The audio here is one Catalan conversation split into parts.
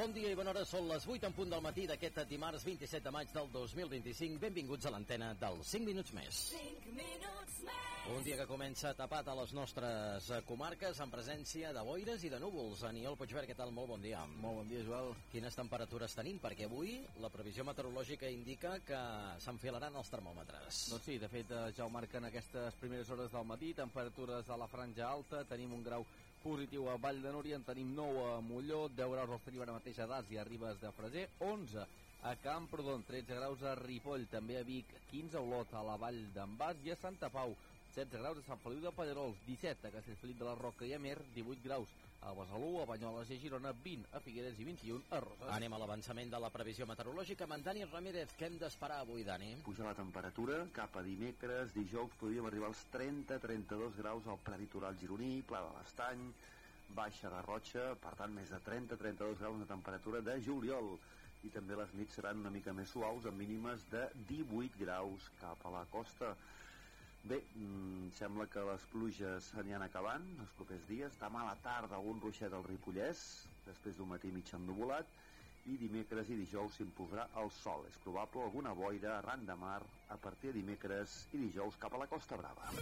Bon dia i bona hora, són les 8 en punt del matí d'aquest dimarts 27 de maig del 2025. Benvinguts a l'antena dels 5 minuts més. 5 minuts més. Un dia que comença tapat a les nostres comarques en presència de boires i de núvols. Aniol Puigvert, què tal? Molt bon dia. Molt bon dia, Joel. Quines temperatures tenim? Perquè avui la previsió meteorològica indica que s'enfilaran els termòmetres. Doncs sí, de fet ja ho marquen aquestes primeres hores del matí, temperatures a la franja alta, tenim un grau positiu a Vall de Núria, en tenim 9 a Molló, 10 graus els tenim ara mateix a Das i a Ribes de Freser, 11 a Camprodon, 13 graus a Ripoll, també a Vic, 15 a Olot, a la Vall d'en Bas i a Santa Pau, 16 graus a Sant Feliu de Pallerols, 17 a Castellfeliu de la Roca i Amer, 18 graus a Besalú, a Banyoles i a Girona, 20 a Figueres i 21 a Roses. Anem a l'avançament de la previsió meteorològica amb en Dani Ramírez. Què hem d'esperar avui, Dani? Puja la temperatura, cap a dimecres, dijous, podríem arribar als 30-32 graus al prelitoral gironí, Pla de l'Estany, Baixa Garrotxa, per tant, més de 30-32 graus de temperatura de juliol. I també les nits seran una mica més suaus, amb mínimes de 18 graus cap a la costa. Bé, sembla que les pluges s'aniran acabant els propers dies. Demà a la tarda algun ruixet al Ripollès, després d'un matí mig ennuvolat, i dimecres i dijous s'imposarà el sol. És probable alguna boira arran de mar a partir de dimecres i dijous cap a la Costa Brava.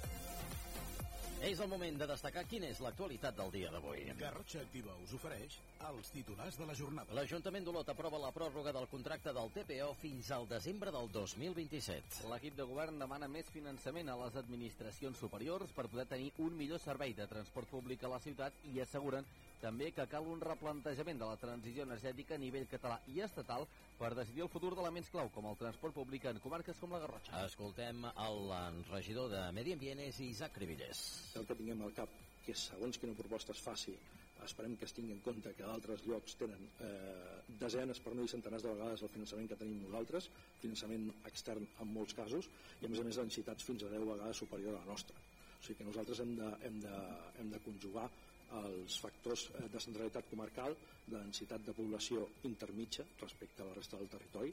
És el moment de destacar quina és l'actualitat del dia d'avui. Garrotxa Activa us ofereix els titulars de la jornada. L'Ajuntament d'Olot aprova la pròrroga del contracte del TPO fins al desembre del 2027. L'equip de govern demana més finançament a les administracions superiors per poder tenir un millor servei de transport públic a la ciutat i asseguren també que cal un replantejament de la transició energètica a nivell català i estatal per decidir el futur d'elements clau com el transport públic en comarques com la Garrotxa. Escoltem el regidor de Medi Ambient, Isaac Cribillers. El que tinguem al cap, que segons quina proposta es faci, esperem que es tingui en compte que altres llocs tenen desenes, per no dir centenars de vegades, el finançament que tenim nosaltres, finançament extern en molts casos, i a més densitats fins a 10 vegades superior a la nostra. O sigui que nosaltres hem de conjugar els factors de centralitat comarcal, de densitat de població intermitja respecte a la resta del territori,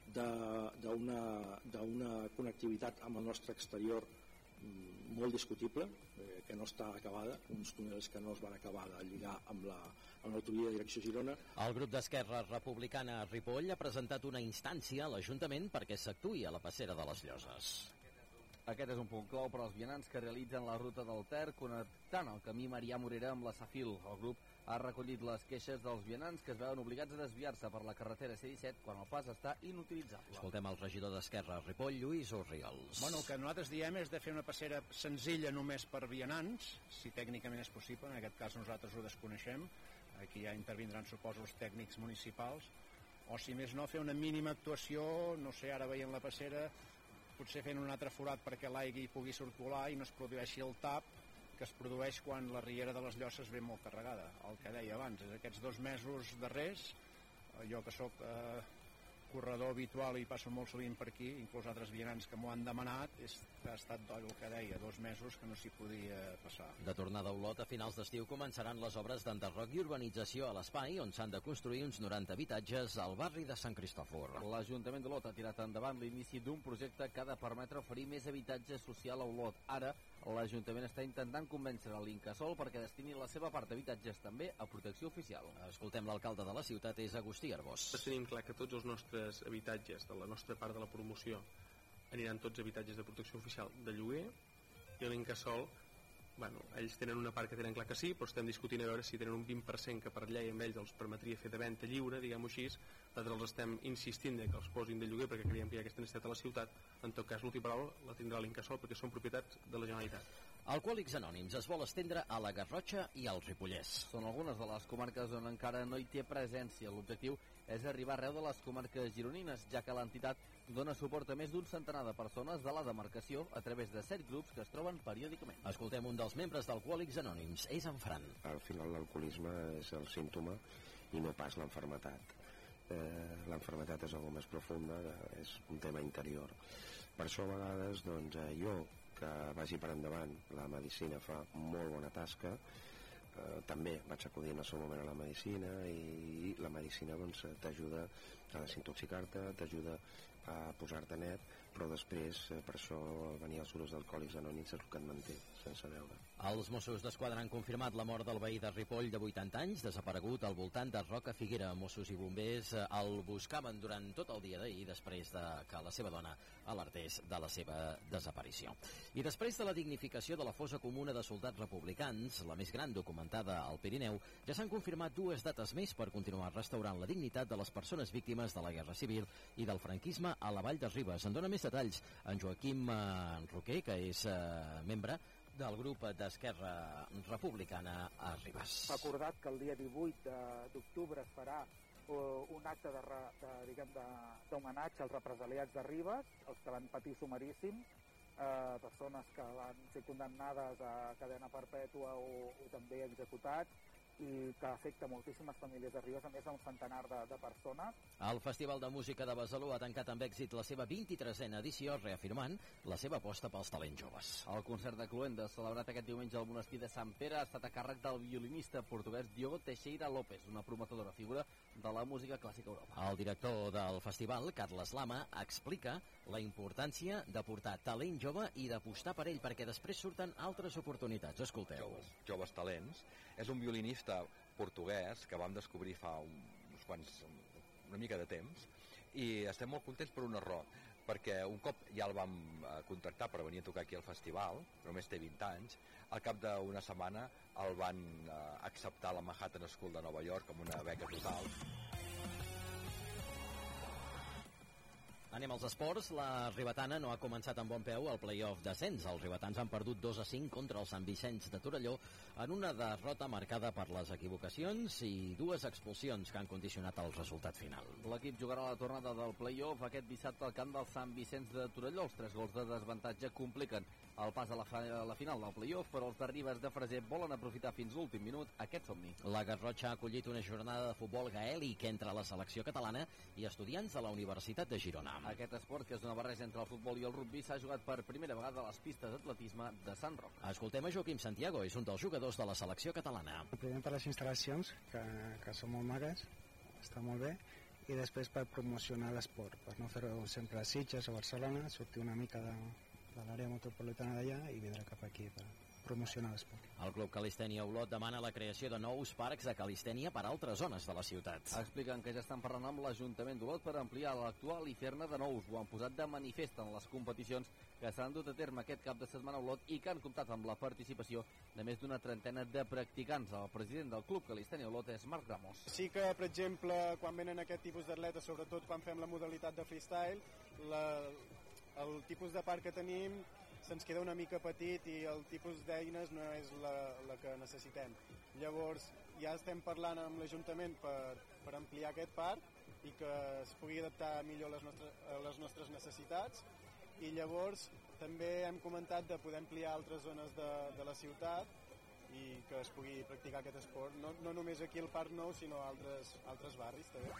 d'una connectivitat amb el nostre exterior molt discutible, que no està acabada, uns túnels que no es van acabar de lligar amb l'autovia de direcció Girona. El grup d'Esquerra Republicana a Ripoll ha presentat una instància a l'Ajuntament perquè s'actuï a la passera de les Lloses. Aquest és un punt clau per als vianants que realitzen la ruta del Ter connectant el camí Marià Morera amb la Safil. El grup ha recollit les queixes dels vianants que es veuen obligats a desviar-se per la carretera C-17 quan el pas està inutilitzable. Escoltem el regidor d'Esquerra a Ripoll, Lluís Orriols. Bueno, el que nosaltres diem és de fer una passera senzilla només per vianants, si tècnicament és possible, en aquest cas nosaltres ho desconeixem, aquí ja intervindran suposo els tècnics municipals, o si més no fer una mínima actuació, no sé, ara veient la passera, potser fent un altre forat perquè l'aigua hi pugui circular i no es produeixi el tap que es produeix quan la riera de les Llosses ve molt carregada. El que deia abans, és aquests 2 mesos darrers, jo que sóc corredor habitual i passo molt sovint per aquí, inclús altres vianants que m'ho han demanat, ha estat el que deia, 2 mesos que no s'hi podia passar. De tornada a Olot, a finals d'estiu començaran les obres d'enderroc i urbanització a l'espai on s'han de construir uns 90 habitatges al barri de Sant Cristòfor. L'Ajuntament d'Olot ha tirat endavant l'inici d'un projecte que ha de permetre oferir més habitatge social a Olot. Ara, l'Ajuntament està intentant convèncer l'Incasòl perquè destini la seva part d'habitatges també a protecció oficial. Escoltem l'alcalde de la ciutat, és Agustí Arbós. Tenim clar que tots els nostres habitatges de la nostra part de la promoció aniran tots habitatges de protecció oficial de lloguer, i l'Incasòl, bueno, ells tenen una part que tenen clar que sí, però estem discutint a veure si tenen un 20% que per llei amb ells els permetria fer de venda lliure, diguem-ho així. Nosaltres els estem insistint que els posin de lloguer perquè creiem que hi ha aquesta necessitat a la ciutat. En tot cas, l'última paraula la tindrà l'Incasòl perquè són propietats de la Generalitat. Alcohòlics Anònims es vol estendre a la Garrotxa i al Ripollès. Són algunes de les comarques on encara no hi té presència. L'objectiu és arribar arreu de les comarques gironines, ja que l'entitat dona suport a més d'un centenar de persones de la demarcació a través de 7 grups que es troben periòdicament. Escoltem un dels membres d'Alcohòlics Anònims, és en Fran. Al final l'alcoholisme és el símptoma i no pas l'enfermetat. L'enfermetat és algo més profunda, és un tema interior. Per això a vegades jo, que vagi per endavant, la medicina fa molt bona tasca, també vaig acudir en el seu moment a la medicina, i la medicina t'ajuda a desintoxicar-te, t'ajuda a posar-te net, però després per això venir als grups d'alcohòlics anònims és el que et manté sense veure. Els Mossos d'Esquadra han confirmat la mort del veí de Ripoll de 80 anys, desaparegut al voltant de Roca Figuera. Mossos i bombers el buscaven durant tot el dia d'ahir després de que la seva dona alertés de la seva desaparició. I després de la dignificació de la fossa comuna de soldats republicans, la més gran documentada al Pirineu, ja s'han confirmat 2 dates més per continuar restaurant la dignitat de les persones víctimes de la Guerra Civil i del franquisme a la Vall de Ribes. En dona més detalls en Joaquim Roquer, que és membre del grup d'Esquerra Republicana a Ribes. S'ha acordat que el dia 18 d'octubre es farà un acte d'homenatge als represaliats de Ribes, els que van patir sumaríssim, persones que van ser condemnades a cadena perpètua o també executats, i que afecta moltíssimes famílies de Ribes, a més d'un centenar de persones. El Festival de Música de Besalú ha tancat amb èxit la seva 23a edició, reafirmant la seva aposta pels talents joves. El concert de Cluendes, celebrat aquest diumenge al monestir de Sant Pere, ha estat a càrrec del violinista portuguès Diogo Teixeira López, una prometedora figura de la música clàssica a Europa. El director del festival, Carles Lama, explica la importància de portar talent jove i d'apostar per ell, perquè després surten altres oportunitats. Escolteu. Joves talents. És un violinista portuguès que vam descobrir fa una mica de temps, i estem molt contents per una raó, perquè un cop ja el vam contractar per venir a tocar aquí al festival, només té 20 anys, al cap d'una setmana el van acceptar a la Manhattan School de Nova York amb una beca total. Anem als esports. La Ribetana no ha començat amb bon peu al play-off d'ascens. Els ribetans han perdut 2-5 contra el Sant Vicenç de Torelló en una derrota marcada per les equivocacions i 2 expulsions que han condicionat el resultat final. L'equip jugarà la tornada del play-off aquest dissabte al camp del Sant Vicenç de Torelló. Els 3 gols de desavantatge compliquen el pas a la final del play-off, però els de Ribes de Freser volen aprofitar fins l'últim minut aquest somni. La Garrotxa ha acollit una jornada de futbol gaèlic entre la selecció catalana i estudiants de la Universitat de Girona. Aquest esport, que és una barreja entre el futbol i el rugbi, s'ha jugat per primera vegada a les pistes d'atletisme de Sant Roc. Escoltem a Joaquim Santiago, és un dels jugadors de la selecció catalana. Primer per les instal·lacions, que són molt magues, està molt bé, i després per promocionar l'esport, per no fer-ho sempre a Sitges o Barcelona, sortir una mica de l'àrea metropolitana d'allà i vindre cap aquí per promocionar l'esport. El Club Calistènia Olot demana la creació de nous parcs de calistènia per a altres zones de la ciutat. Expliquen que ja estan parlant amb l'Ajuntament d'Olot per ampliar l'actual i fer-ne de nous. Ho han posat de manifest en les competicions que s'han dut a terme aquest cap de setmana a Olot i que han comptat amb la participació de més d'una trentena de practicants. El president del Club Calistènia Olot és Marc Ramos. Sí que, per exemple, quan venen aquest tipus d'atletes, sobretot quan fem la modalitat de freestyle, el tipus de parc que tenim se'ns queda una mica petit i el tipus d'eines no és la que necessitem. Llavors ja estem parlant amb l'Ajuntament per ampliar aquest parc i que es pugui adaptar millor a les nostres necessitats, i llavors també hem comentat de poder ampliar altres zones de la ciutat i que es pugui practicar aquest esport, no només aquí al Parc Nou, sinó a altres barris també.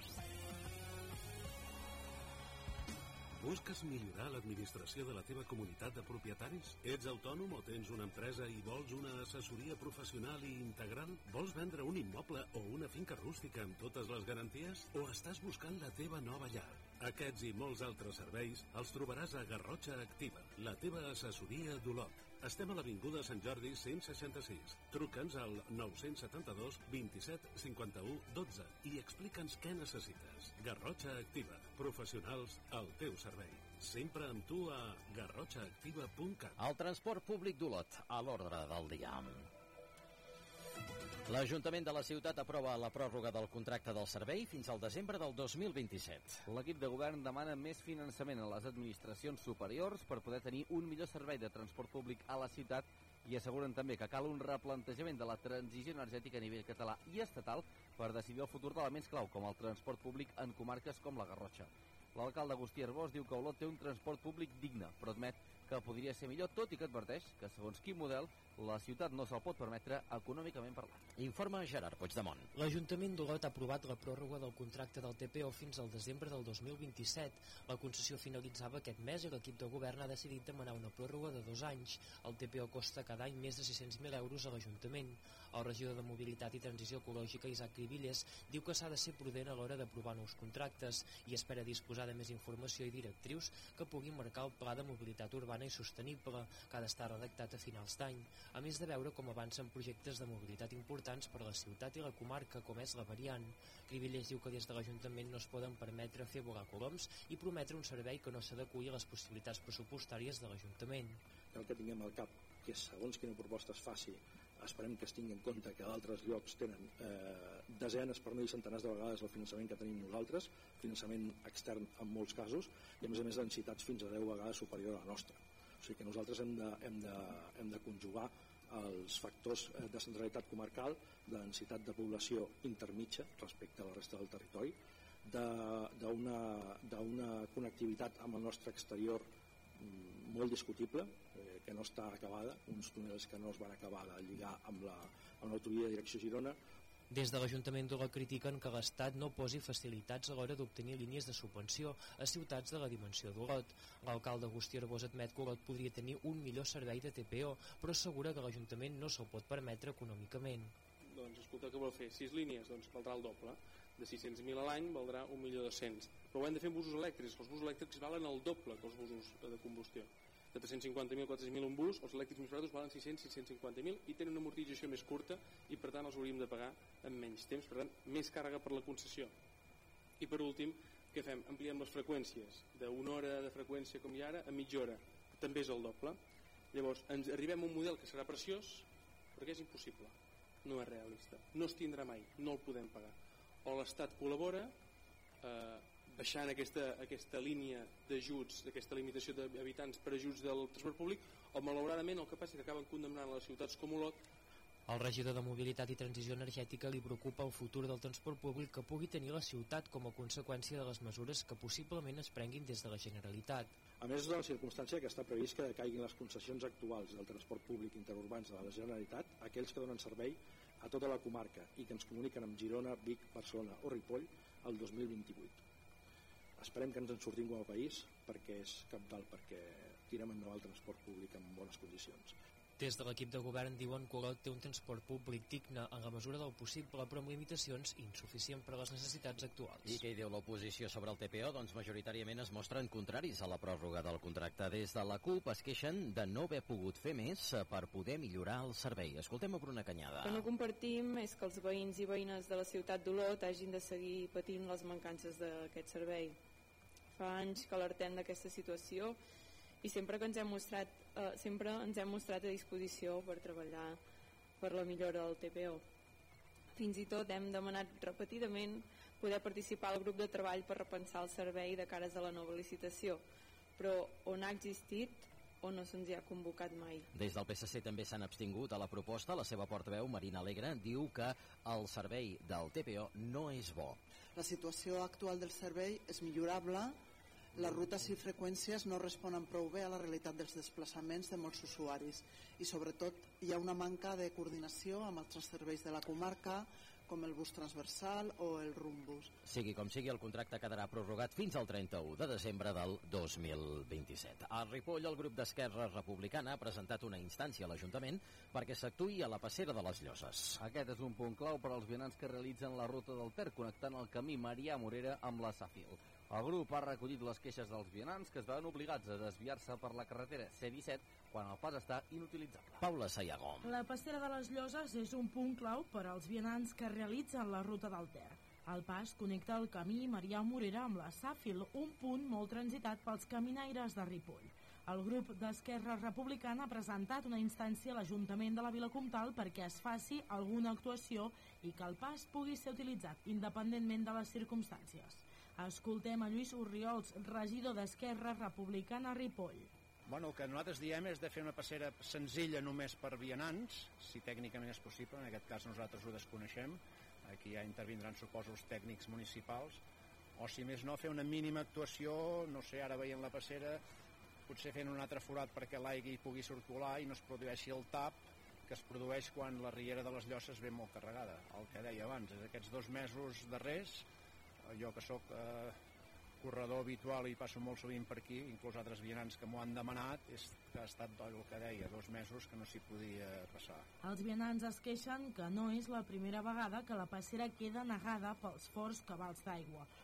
Busques millorar l'administració de la teva comunitat de propietaris? Ets autònom o tens una empresa i vols una assessoria professional i integral? Vols vendre un immoble o una finca rústica amb totes les garanties? O estàs buscant la teva nova llar? Aquests i molts altres serveis els trobaràs a Garrotxa Activa, la teva assessoria d'Olot. Estem a l'Avinguda Sant Jordi 166. Truca'ns al 972 27 51 12 i explica'ns què necessites. Garrotxa Activa. Professionals al teu servei. Sempre amb tu a garrotxaactiva.cat. El transport públic d'Olot, a l'ordre del dia. L'Ajuntament de la ciutat aprova la pròrroga del contracte del servei fins al desembre del 2027. L'equip de govern demana més finançament a les administracions superiors per poder tenir un millor servei de transport públic a la ciutat i asseguren també que cal un replantejament de la transició energètica a nivell català i estatal per decidir el futur d'elements clau com el transport públic en comarques com la Garrotxa. L'alcalde Agustí Arbós diu que Olot té un transport públic digne, però admet que podria ser millor, tot i que adverteix que, segons quin model, la ciutat no se'l pot permetre econòmicament parlant. Informa Gerard Puigdemont. L'Ajuntament d'Olot ha aprovat la pròrroga del contracte del TPO fins al desembre del 2027. La concessió finalitzava aquest mes i l'equip de govern ha decidit demanar una pròrroga de 2 anys. El TPO costa cada any més de 600.000 euros a l'Ajuntament. El regidor de Mobilitat i Transició Ecològica, Isaac Cribilles, diu que s'ha de ser prudent a l'hora d'aprovar nous contractes i espera disposar disposar de més informació i directrius que puguin marcar el Pla de Mobilitat Urbana i Sostenible, que ha d'estar redactat a finals d'any, a més de veure com avancen projectes de mobilitat importants per a la ciutat i la comarca, com és la variant. Cribillers diu que des de l'Ajuntament no es poden permetre fer volar coloms i prometre un servei que no s'adeqüi a les possibilitats pressupostàries de l'Ajuntament. El que tinguem al cap, que segons quina proposta es faci, esperem que es tingui en compte que d'altres llocs tenen desenes, per no dir centenars de vegades el finançament que tenim nosaltres, finançament extern en molts casos, i a més densitats fins a 10 vegades superior a la nostra. O sigui que nosaltres hem de conjugar els factors de centralitat comarcal, de densitat de població intermitja respecte a la resta del territori, d'una connectivitat amb el nostre exterior molt discutible, que no està acabada, uns túnels que no es van acabar de lligar amb l'autovia de direcció Girona. Des de l'Ajuntament d'Olot critiquen que l'Estat no posi facilitats a l'hora d'obtenir línies de subvenció a ciutats de la dimensió d'Olot. L'alcalde Agustí Arbós admet que Olot podria tenir un millor servei de TPO, però assegura que l'Ajuntament no se'l pot permetre econòmicament. Doncs escolta, què vol fer? 6 línies? Doncs valdrà el doble. De 600.000 a l'any valdrà 1.200.000. Però ho hem de fer amb busos elèctrics. Els busos elèctrics valen el doble que els busos de combustió. De 350.000 a 400.000 un bus, els elèctrics més barats valen 600-650.000 i tenen una amortització més curta i per tant els hauríem de pagar en menys temps, per tant més càrrega per la concessió. I per últim, què fem? Ampliem les freqüències d'una hora de freqüència com hi ha ara a mitja hora, també és el doble. Llavors ens arribem a un model que serà preciós perquè és impossible, no és realista, no es tindrà mai, no el podem pagar. O l'Estat col·labora baixant aquesta línia d'ajuts, d'aquesta limitació d'habitants per ajuts del transport públic, o malauradament el que passa és que acaben condemnant les ciutats com Olot. Al regidor de Mobilitat i Transició Energètica li preocupa el futur del transport públic que pugui tenir la ciutat com a conseqüència de les mesures que possiblement es prenguin des de la Generalitat. A més de la circumstància que està previst que decaiguin les concessions actuals del transport públic interurbans de la Generalitat, aquells que donen servei a tota la comarca i que ens comuniquen amb Girona, Vic, Barcelona o Ripoll el 2028. Esperem que ens en sortim com a país perquè és cabdal, perquè tirem endavant el transport públic en bones condicions. Des de l'equip de govern diuen que Olot té un transport públic digne en la mesura del possible, però amb limitacions insuficient per a les necessitats actuals. I què hi diu l'oposició sobre el TPO? Doncs majoritàriament es mostren contraris a la pròrroga del contracte. Des de la CUP es queixen de no haver pogut fer més per poder millorar el servei. Escoltem a Bruna Canyada. El que no compartim és que els veïns i veïnes de la ciutat d'Olot hagin de seguir patint les mancances d'aquest servei. Fa anys que alertem d'aquesta situació i sempre ens hem mostrat a disposició per treballar per la millora del TPO. Fins i tot hem demanat repetidament poder participar al grup de treball per repensar el servei de cares a la nova licitació, però on ha existit o no se'ns hi ha convocat mai. Des del PSC també s'han abstingut a la proposta. La seva portaveu, Marina Alegre, diu que el servei del TPO no és bo. La situació actual del servei és millorable. Les rutes i freqüències no responen prou bé a la realitat dels desplaçaments de molts usuaris i sobretot hi ha una manca de coordinació amb altres serveis de la comarca com el bus transversal o el rumbus. Sigui com sigui, el contracte quedarà prorrogat fins al 31 de desembre del 2027. A Ripoll, el grup d'Esquerra Republicana ha presentat una instància a l'Ajuntament perquè s'actuï a la passera de les Lloses. Aquest és un punt clau per als vianants que realitzen la ruta del Ter, connectant el camí Marià Morera amb la Safil. El grup ha recollit les queixes dels vianants que es veuen obligats a desviar-se per la carretera C-17 quan el pas està inutilitzable. Paula Sayago. La passera de les Lloses és un punt clau per als vianants que realitzen la ruta del Ter. El pas connecta el camí Marià Morera amb la Sàfil, un punt molt transitat pels caminaires de Ripoll. El grup d'Esquerra Republicana ha presentat una instància a l'Ajuntament de la Vila Comtal perquè es faci alguna actuació i que el pas pugui ser utilitzat independentment de les circumstàncies. Escoltem a Lluís Orriols, regidor d'Esquerra Republicana a Ripoll. El que nosaltres diem és de fer una passera senzilla només per vianants, si tècnicament és possible, en aquest cas nosaltres ho desconeixem, aquí ja intervindran suposo els tècnics municipals, o si més no fer una mínima actuació, no sé, ara veient la passera, potser fent un altre forat perquè l'aigua hi pugui circular i no es produeixi el tap que es produeix quan la riera de les Lloses ve molt carregada. El que deia abans, aquests 2 mesos darrers, jo que sóc corredor habitual i passo molt sovint per aquí, inclús altres vianants que m'ho han demanat, és que ha estat el que deia, 2 mesos que no s'hi podia passar. Els vianants es queixen que no és la primera vegada que la passera queda negada pels forts cabals d'aigua.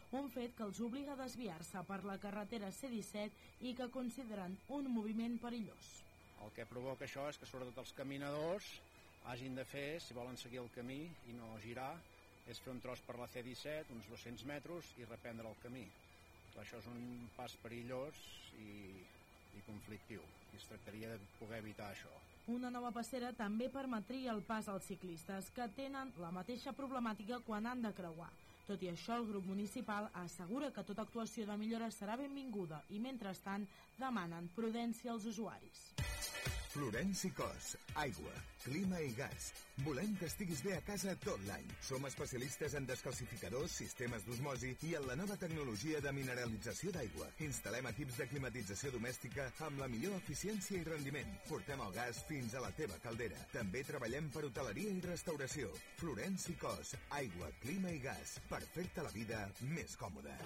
un fet que els obliga a desviar-se per la carretera C-17 i que consideren un moviment perillós. El que provoca això és que sobretot els caminadors hagin de fer, si volen seguir el camí i no girar, és fer un tros per la C-17, uns 200 metres, i reprendre el camí. Això és un pas perillós i conflictiu, i es tractaria de poder evitar això. Una nova passera també permetria el pas als ciclistes, que tenen la mateixa problemàtica quan han de creuar. Tot i això, el grup municipal assegura que tota actuació de millora serà benvinguda i, mentrestant, demanen prudència als usuaris. Florenci Cos, aigua, clima i gas. Volem que estiguis bé a casa tot l'any. Som especialistes en descalcificadors, sistemes d'osmosi i en la nova tecnologia de mineralització d'aigua. Instal·lem equips de climatització domèstica amb la millor eficiència i rendiment. Portem el gas fins a la teva caldera. També treballem per hoteleria i restauració. Florenci Cos, aigua, clima i gas. Per fer-te la vida més còmoda.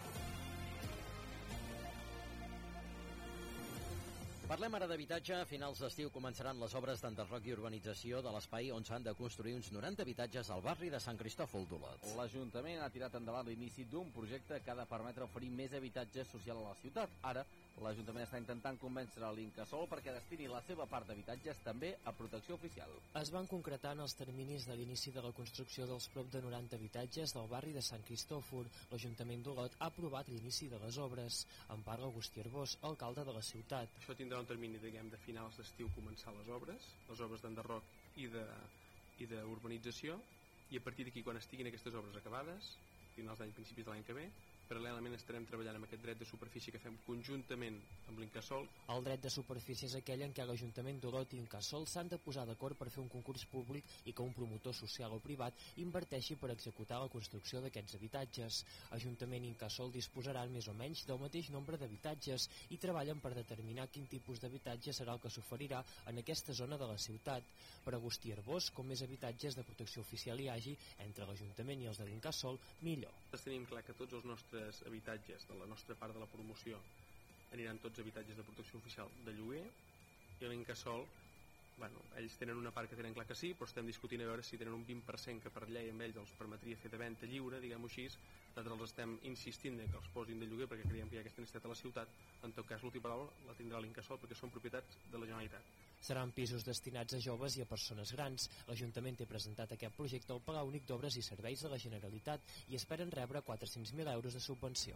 Parlem ara d'habitatge. A finals d'estiu començaran les obres d'enderroc i urbanització de l'espai on s'han de construir uns 90 habitatges al barri de Sant Cristòfol d'Olot. L'Ajuntament ha tirat endavant l'inici d'un projecte que ha de permetre oferir més habitatge social a la ciutat. Ara, l'Ajuntament està intentant convèncer l'Incasòl perquè destini la seva part d'habitatges també a protecció oficial. Es van concretar en els terminis de l'inici de la construcció dels prop de 90 habitatges del barri de Sant Cristòfol. L'Ajuntament d'Olot ha aprovat l'inici de les obres. En parla Agustí Arbós, alcalde de la ciutat. Això tindrà un termini, diguem, de finals d'estiu començar les obres d'enderroc i d'urbanització, i a partir d'aquí, quan estiguin aquestes obres acabades, finals d'any, principis de l'any que ve, paral·lelament estarem treballant amb aquest dret de superfície que fem conjuntament amb l'Incasòl. El dret de superfície és aquell en què l'Ajuntament d'Olot i Incasòl s'han de posar d'acord per fer un concurs públic i que un promotor social o privat inverteixi per executar la construcció d'aquests habitatges. Ajuntament i Incasòl disposaran més o menys del mateix nombre d'habitatges i treballen per determinar quin tipus d'habitatge serà el que s'oferirà en aquesta zona de la ciutat. Per Agustí Arbós, com més habitatges de protecció oficial hi hagi entre l'Ajuntament i els de l'Incasòl, millor. Tenim clar que tots els nostres habitatges de la nostra part de la promoció aniran tots habitatges de protecció oficial de lloguer, i l'Incasòl, ells tenen una part que tenen clar que sí, però estem discutint a veure si tenen un 20% que per llei amb ells els permetria fer de venda lliure, diguem-ho així. Nosaltres els estem insistint que els posin de lloguer perquè creiem que hi ha aquesta necessitat a la ciutat. En tot cas, l'última paraula la tindrà l'Incasòl perquè són propietats de la Generalitat. Seran pisos destinats a joves i a persones grans. L'Ajuntament té presentat aquest projecte al Palau Únic d'Obres i Serveis de la Generalitat i esperen rebre 400.000 euros de subvenció.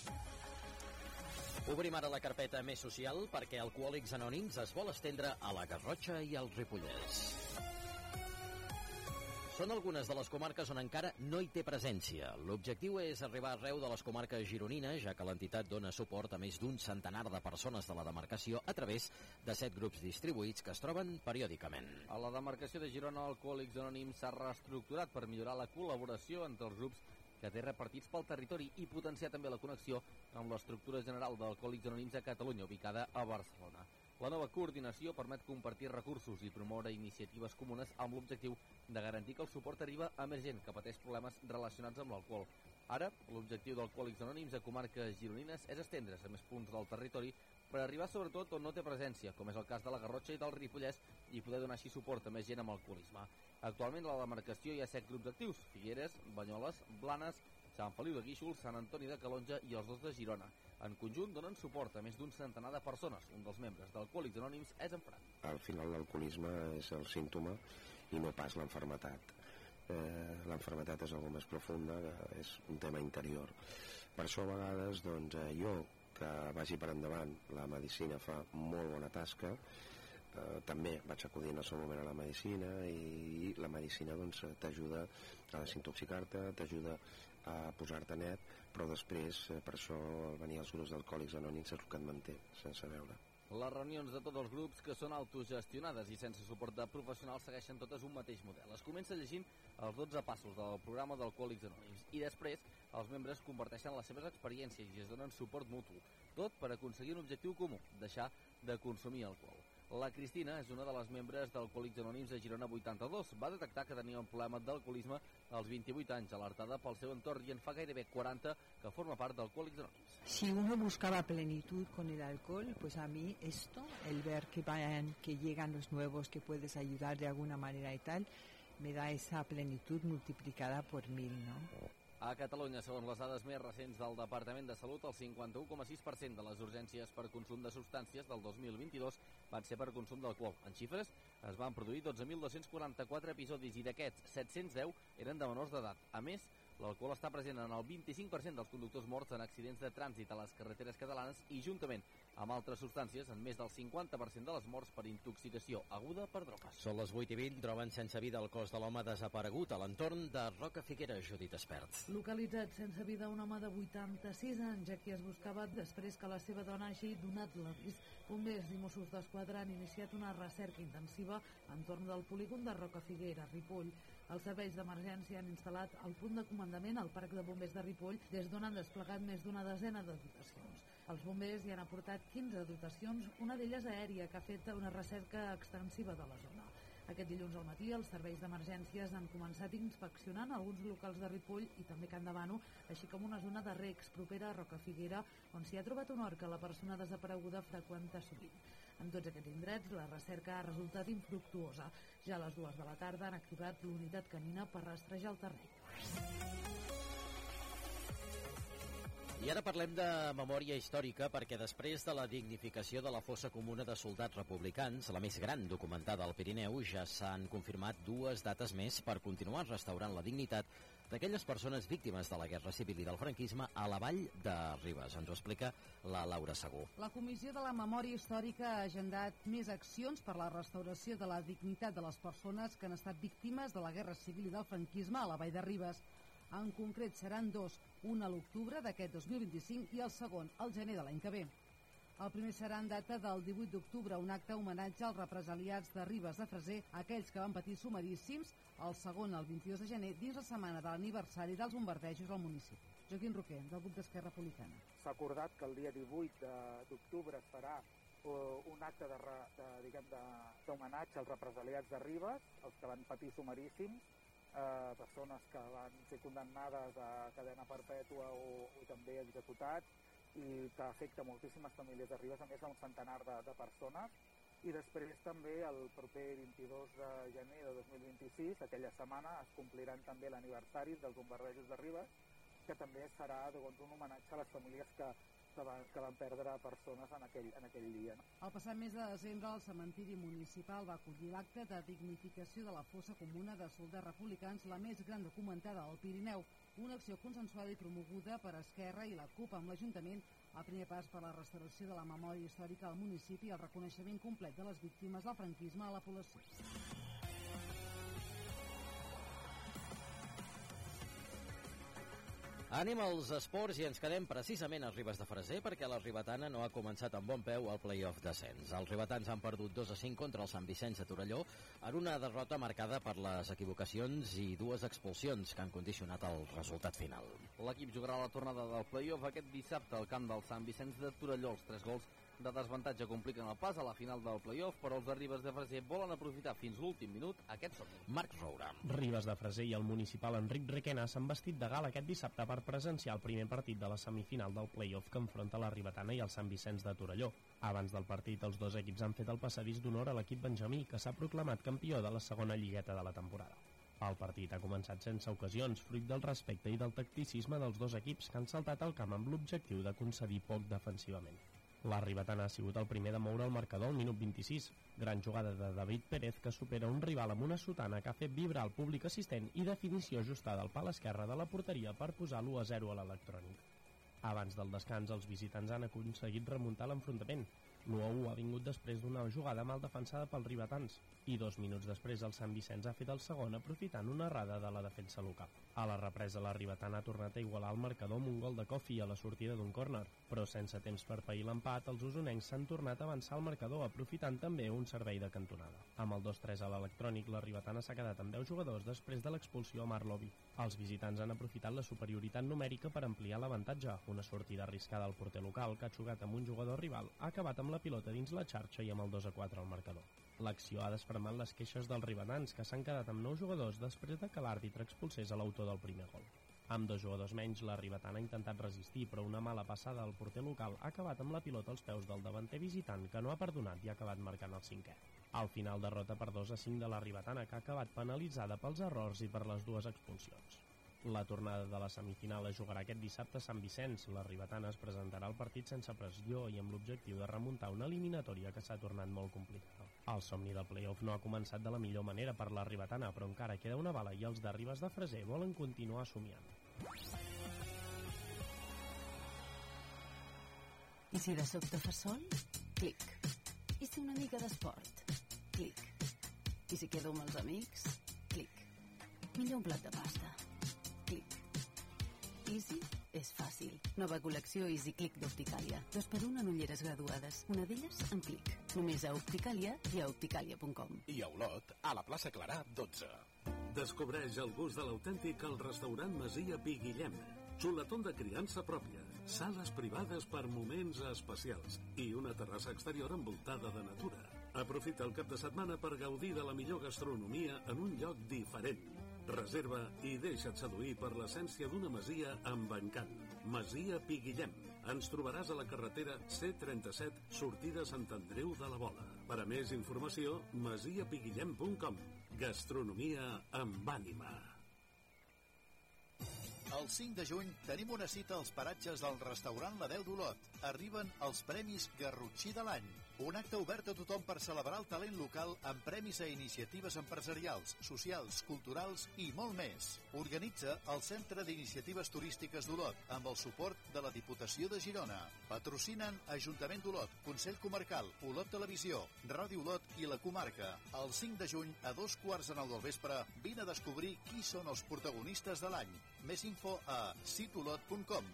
Obrim ara la carpeta més social perquè Alcohòlics Anònims es vol estendre a la Garrotxa i al Ripollès. Són algunes de les comarques on encara no hi té presència. L'objectiu és arribar arreu de les comarques gironines, ja que l'entitat dona suport a més d'un centenar de persones de la demarcació a través de 7 grups distribuïts que es troben periòdicament. A la demarcació de Girona, Alcohòlics Anònims s'ha reestructurat per millorar la col·laboració entre els grups que té repartits pel territori i potenciar també la connexió amb l'estructura general d'Alcohòlics Anònims a Catalunya, ubicada a Barcelona. La nova coordinació permet compartir recursos i promoure iniciatives comunes amb l'objectiu de garantir que el suport arriba a més gent que pateix problemes relacionats amb l'alcohol. Ara, l'objectiu d'Alcohòlics Anònims a comarques gironines és estendre's a més punts del territori per arribar sobretot on no té presència, com és el cas de la Garrotxa i del Ripollès, i poder donar així suport a més gent amb alcoholisme. Actualment a la demarcació hi ha 7 grups actius: Figueres, Banyoles, Blanes, Sant Feliu de Guíxols, Sant Antoni de Calonja i els 2 de Girona. En conjunt donen suport a més d'un centenar de persones. Un dels membres d'Alcohòlics Anònims és en Fran. Al final l'alcoholisme és el símptoma i no pas l'enfermetat. L'enfermetat és algo més profunda, és un tema interior. Per això a vegades jo, que vagi per endavant, la medicina fa molt bona tasca, també vaig acudir en el seu moment a la medicina, i la medicina t'ajuda a desintoxicar-te, t'ajuda a posar-te net, però després per això venir als grups d'Alcohòlics Anònims és el que et manté sense veure. Les reunions de tots els grups, que són autogestionades i sense suport de professionals, segueixen totes un mateix model. Es comença llegint els 12 passos del programa d'Alcohòlics Anònims i després els membres comparteixen les seves experiències i es donen suport mutu, tot per aconseguir un objectiu comú: deixar de consumir alcohol. La Cristina és una de les membres d'Alcohòlics Anònims de Girona 82. Va detectar que tenia un problema d'alcoholisme als 28 anys, alertada pel seu entorn, i en fa gairebé 40 que forma part d'Alcohòlics Anònims. Si uno buscaba plenitud con el alcohol, pues a mí esto, el ver que llegan los nuevos, que puedes ayudar de alguna manera y tal, me da esa plenitud multiplicada por 1000, ¿no? A Catalunya, segons les dades més recents del Departament de Salut, el 51,6% de les urgències per consum de substàncies del 2022 van ser per consum d'alcohol. En xifres, es van produir 12.244 episodis i d'aquests, 710 eren de menors d'edat. A més, l'alcohol està present en el 25% dels conductors morts en accidents de trànsit a les carreteres catalanes i, juntament amb altres substàncies, en més del 50% de les morts per intoxicació aguda per drogues. Són les 8:20, troben sense vida el cos de l'home desaparegut a l'entorn de Rocafiguera. Judit Espert. Localitzat sense vida un home de 86 anys, a qui es buscava després que la seva dona hagi donat l'avís. Bombers i Mossos d'Esquadra han iniciat una recerca intensiva entorn del polígon de Rocafiguera, Ripoll. Els serveis d'emergència han instal·lat el punt de comandament al Parc de Bombers de Ripoll, des d'on han desplegat més d'una desena de dotacions. Els bombers hi han aportat 15 dotacions, una d'elles aèria, que ha fet una recerca extensiva de la zona. Aquest dilluns al matí, els serveis d'emergències han començat inspeccionant alguns locals de Ripoll i també Can Davano, així com una zona de recs propera a Rocafiguera, on s'hi ha trobat un hort que la persona desapareguda freqüenta sovint. En tots aquests indrets, la recerca ha resultat infructuosa. Ja a les 2 de la tarda han activat l'unitat canina per rastrejar el terreny. I ara parlem de memòria històrica, perquè després de la dignificació de la fossa comuna de soldats republicans, la més gran documentada al Pirineu, ja s'han confirmat 2 dates més per continuar restaurant la dignitat d'aquelles persones víctimes de la Guerra Civil i del franquisme a la Vall de Ribes. Ens ho explica la Laura Segú. La Comissió de la Memòria Històrica ha agendat més accions per la restauració de la dignitat de les persones que han estat víctimes de la Guerra Civil i del franquisme a la Vall de Ribes. En concret seran 2, un a l'octubre d'aquest 2025 i el segon al gener de l'any que ve. El primer serà en data del 18 d'octubre, un acte homenatge als represaliats de Ribes de Freser, aquells que van patir sumaríssims, el segon el 22 de gener, dins la setmana de l'aniversari dels bombardejos al municipi. Joaquim Roquer, del grup d'Esquerra Republicana. S'ha acordat que el dia 18 d'octubre es farà un acte d'homenatge als represaliats de Ribes, els que van patir sumaríssims, persones que van ser condemnades a cadena perpètua o també executats, i que afecta moltíssimes famílies de Ribes, a més d'un centenar de persones. I després també el proper 22 de gener de 2026, aquella setmana, es compliran també l'aniversari dels bombardejos de Ribes, que també serà un homenatge a les famílies que van perdre persones en aquell dia. El passat mes de desembre, el cementiri municipal va acollir l'acte de dignificació de la fossa comuna de soldats republicans, la més gran documentada al Pirineu, una acció consensuada i promoguda per Esquerra i la CUP amb l'Ajuntament, el primer pas per la restauració de la memòria històrica al municipi i el reconeixement complet de les víctimes del franquisme a la població. Anem als esports i ens quedem precisament a Ribes de Freser, perquè la ribetana no ha començat amb bon peu al play-off descens. Els ribetans han perdut 2-5 contra el Sant Vicenç de Torelló en una derrota marcada per les equivocacions i 2 expulsions que han condicionat el resultat final. L'equip jugarà la tornada del play-off aquest dissabte al camp del Sant Vicenç de Torelló. Els 3 gols de desvantatge compliquen el pas a la final del play-off, però els de Ribes de Freser volen aprofitar fins l'últim minut aquest somni. Marc Roura. Ribes de Freser i el municipal Enric Requena s'han vestit de gala aquest dissabte per presenciar el primer partit de la semifinal del play-off que enfronta la ribetana i el Sant Vicenç de Torelló. Abans del partit, els 2 equips han fet el passadís d'honor a l'equip benjamí, que s'ha proclamat campió de la segona lligueta de la temporada. El partit ha començat sense ocasions, fruit del respecte i del tacticisme dels 2 equips que han saltat al camp amb l'objectiu de concedir poc defensivament. La ribetana ha sigut el primer de moure el marcador al minut 26. Gran jugada de David Pérez, que supera un rival amb una sotana que ha fet vibrar el públic assistent, i definició ajustada al pal esquerre de la porteria per posar l'1-0 a l'electrònic. Abans del descans, els visitants han aconseguit remuntar l'enfrontament. L'1-1 ha vingut després d'una jugada mal defensada pels ribetans, i 2 minuts després el Sant Vicenç ha fet el segon aprofitant una errada de la defensa local. A la represa, la ribetana ha tornat a igualar el marcador amb un gol de Kofi a la sortida d'un córner, però sense temps per pair l'empat, els usonencs s'han tornat a avançar el marcador aprofitant també un servei de cantonada. Amb el 2-3 a l'electrònic, la ribetana s'ha quedat amb 10 jugadors després de l'expulsió a Marlovi. Els visitants han aprofitat la superioritat numèrica per ampliar l'avantatge. Una sortida arriscada al porter local, que ha jugat amb un jugador rival, ha acabat amb la pilota dins la xarxa i amb el 2-4 al marcador. L'acció ha desfermat les queixes dels ribetans, que s'han quedat amb 9 jugadors després de que l'àrbitre expulsés a l'autor del primer gol. Amb 2 jugadors menys, la ribetana ha intentat resistir, però una mala passada al porter local ha acabat amb la pilota als peus del davanter visitant, que no ha perdonat i ha acabat marcant el 5è. Al final, derrota per 2-5 de la ribetana, que ha acabat penalitzada pels errors i per les 2 expulsions. La tornada de la semifinal es jugarà aquest dissabte a Sant Vicenç. La ribetana es presentarà al partit sense pressió i amb l'objectiu de remuntar una eliminatòria que s'ha tornat molt complicada. El somni del play-off no ha començat de la millor manera per la ribetana, però encara queda una bala i els de Ribes de Freser volen continuar somiant. I si de sobte fa sol? Clic. I si una mica d'esport? Clic. I si quedo amb els amics? Clic. Millor un plat de pasta. Clic. Easy és fàcil. Nova col·lecció Easy Click d'Opticàlia. 2x1 en ulleres graduades. Una d'elles en Clic. Només a Opticàlia i a opticàlia.com. I a Olot, a la plaça Clarà 12. Descobreix el gust de l'autèntic al restaurant Masia Pi Guillem. Xuletón de criança pròpia, sales privades per moments especials i una terrassa exterior envoltada de natura. Aprofita el cap de setmana per gaudir de la millor gastronomia en un lloc diferent. Reserva i deixa't seduir per l'essència d'una masia amb encant. Masia Pi Guillem. Ens trobaràs a la carretera C37, sortida Sant Andreu de la Vola. Per a més informació, masiapiguillem.com. Gastronomia amb ànima. El 5 de juny tenim una cita als paratges del restaurant La Deu d'Olot. Arriben els Premis Garrotxí de l'any. Un acte obert a tothom per celebrar el talent local amb premis a iniciatives empresarials, socials, culturals i molt més. Organitza el Centre d'Iniciatives Turístiques d'Olot amb el suport de la Diputació de Girona. Patrocinen Ajuntament d'Olot, Consell Comarcal, Olot Televisió, Ràdio Olot i la Comarca. El 5 de juny a 2:15 del vespre vine a descobrir qui són els protagonistes de l'any. Més info a sitolot.com.